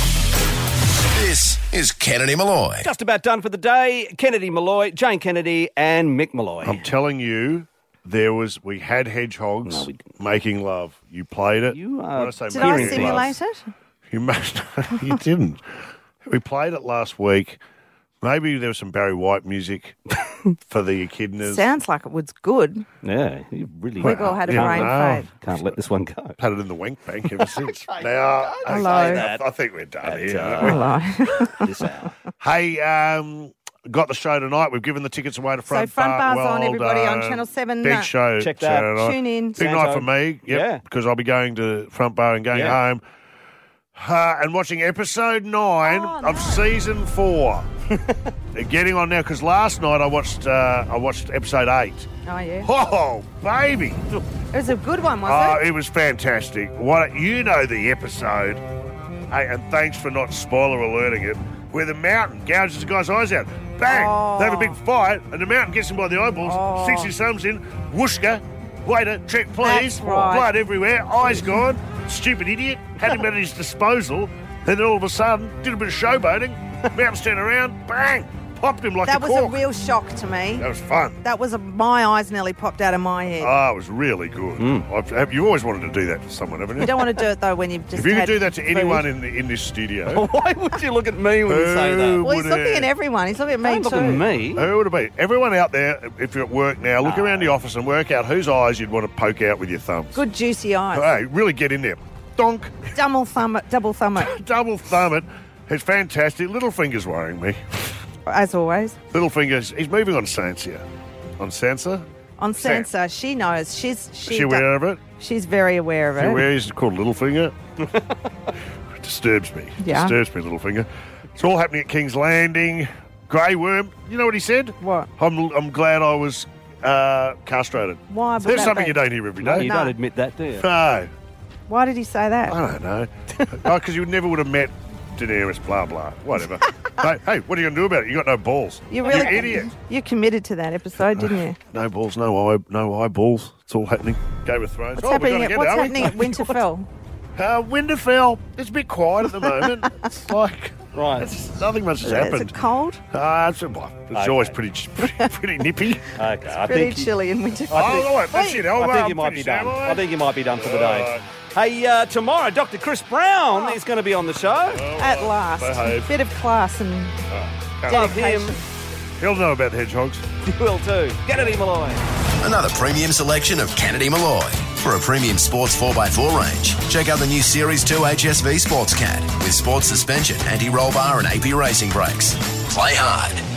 This is Kennedy Malloy. Just about done for the day. Kennedy Malloy, Jane Kennedy and Mick Malloy. I'm telling you, we had hedgehogs making love. You played it. Did I simulate it? You must. You didn't. We played it last week. Maybe there was some Barry White music for the echidnas. Sounds like it was good. Yeah, you really. We've all had a brain fade. Can't let this one go. Had it in the wank bank ever since. Now, Hello. I think we're done here. Hello. Hey, got the show tonight. We've given the tickets away to Front Bar. So Front Bar's well on, everybody, done. on Channel 7. Big show. Check that. Tune in. Big night for me. Yep, because I'll be going to Front Bar and going home. And watching episode 9 of season 4. They're getting on now because last night I watched episode 8. Oh yeah. Oh baby, it was a good one, wasn't it? It was fantastic. The episode? Hey, and thanks for not spoiler alerting it. Where the mountain gouges the guy's eyes out. Bang! They have a big fight, and the mountain gets him by the eyeballs, sticks his thumbs in. Whooshka, waiter, check please. That's right. Blood everywhere, eyes gone. Stupid idiot. Had him at his disposal. Then all of a sudden, did a bit of showboating. Mountains turned around, bang! Popped him like a cork. That was a real shock to me. That was fun. My eyes nearly popped out of my head. Oh, it was really good. You always wanted to do that to someone, haven't you? You don't want to do it, though, when you've just If you could had do that to food. anyone in this studio. Why would you look at me when you say that? Well, he's looking at everyone. He's looking at me Don't too. look at me. Who would it be? Everyone out there, if you're at work now, look around the office and work out whose eyes you'd want to poke out with your thumbs. Good juicy eyes. Hey, really get in there. Donk. Double thumb it. Double thumb it. Double thumb it. It's fantastic. Littlefinger's worrying me. As always. Littlefinger's, he's moving on Sansa. On Sansa? On Sansa, she knows. Is she aware of it? She's very aware of it. She aware he's called Littlefinger? It disturbs me. Yeah. Disturbs me, Littlefinger. It's all happening at King's Landing. Grey Worm. You know what he said? What? I'm glad I was castrated. Why would There's that something be? you don't hear every No, day. you don't admit that, do you? No. Why did he say that? I don't know. Because you never would have met Daenerys, blah, blah, whatever. Hey, what are you going to do about it? You got no balls. You really, you idiot. You committed to that episode, didn't you? No balls, no eyeballs. It's all happening. Game of Thrones. What's happening at Winterfell? Winterfell, it's a bit quiet at the moment. It's like... Right. Nothing much has happened. Is it cold? It's always pretty nippy. Okay. It's pretty chilly in Winterfell. I think you might be done. I think you might be done for the day. Hey, tomorrow, Dr. Chris Brown is going to be on the show. At last. Behave. Bit of class and Love him. He'll know about hedgehogs. You will too. Kennedy Malloy. Another premium selection of Kennedy Malloy. For a premium sports 4x4 range, check out the new Series 2 HSV Sports Cat with sports suspension, anti-roll bar and AP racing brakes. Play hard.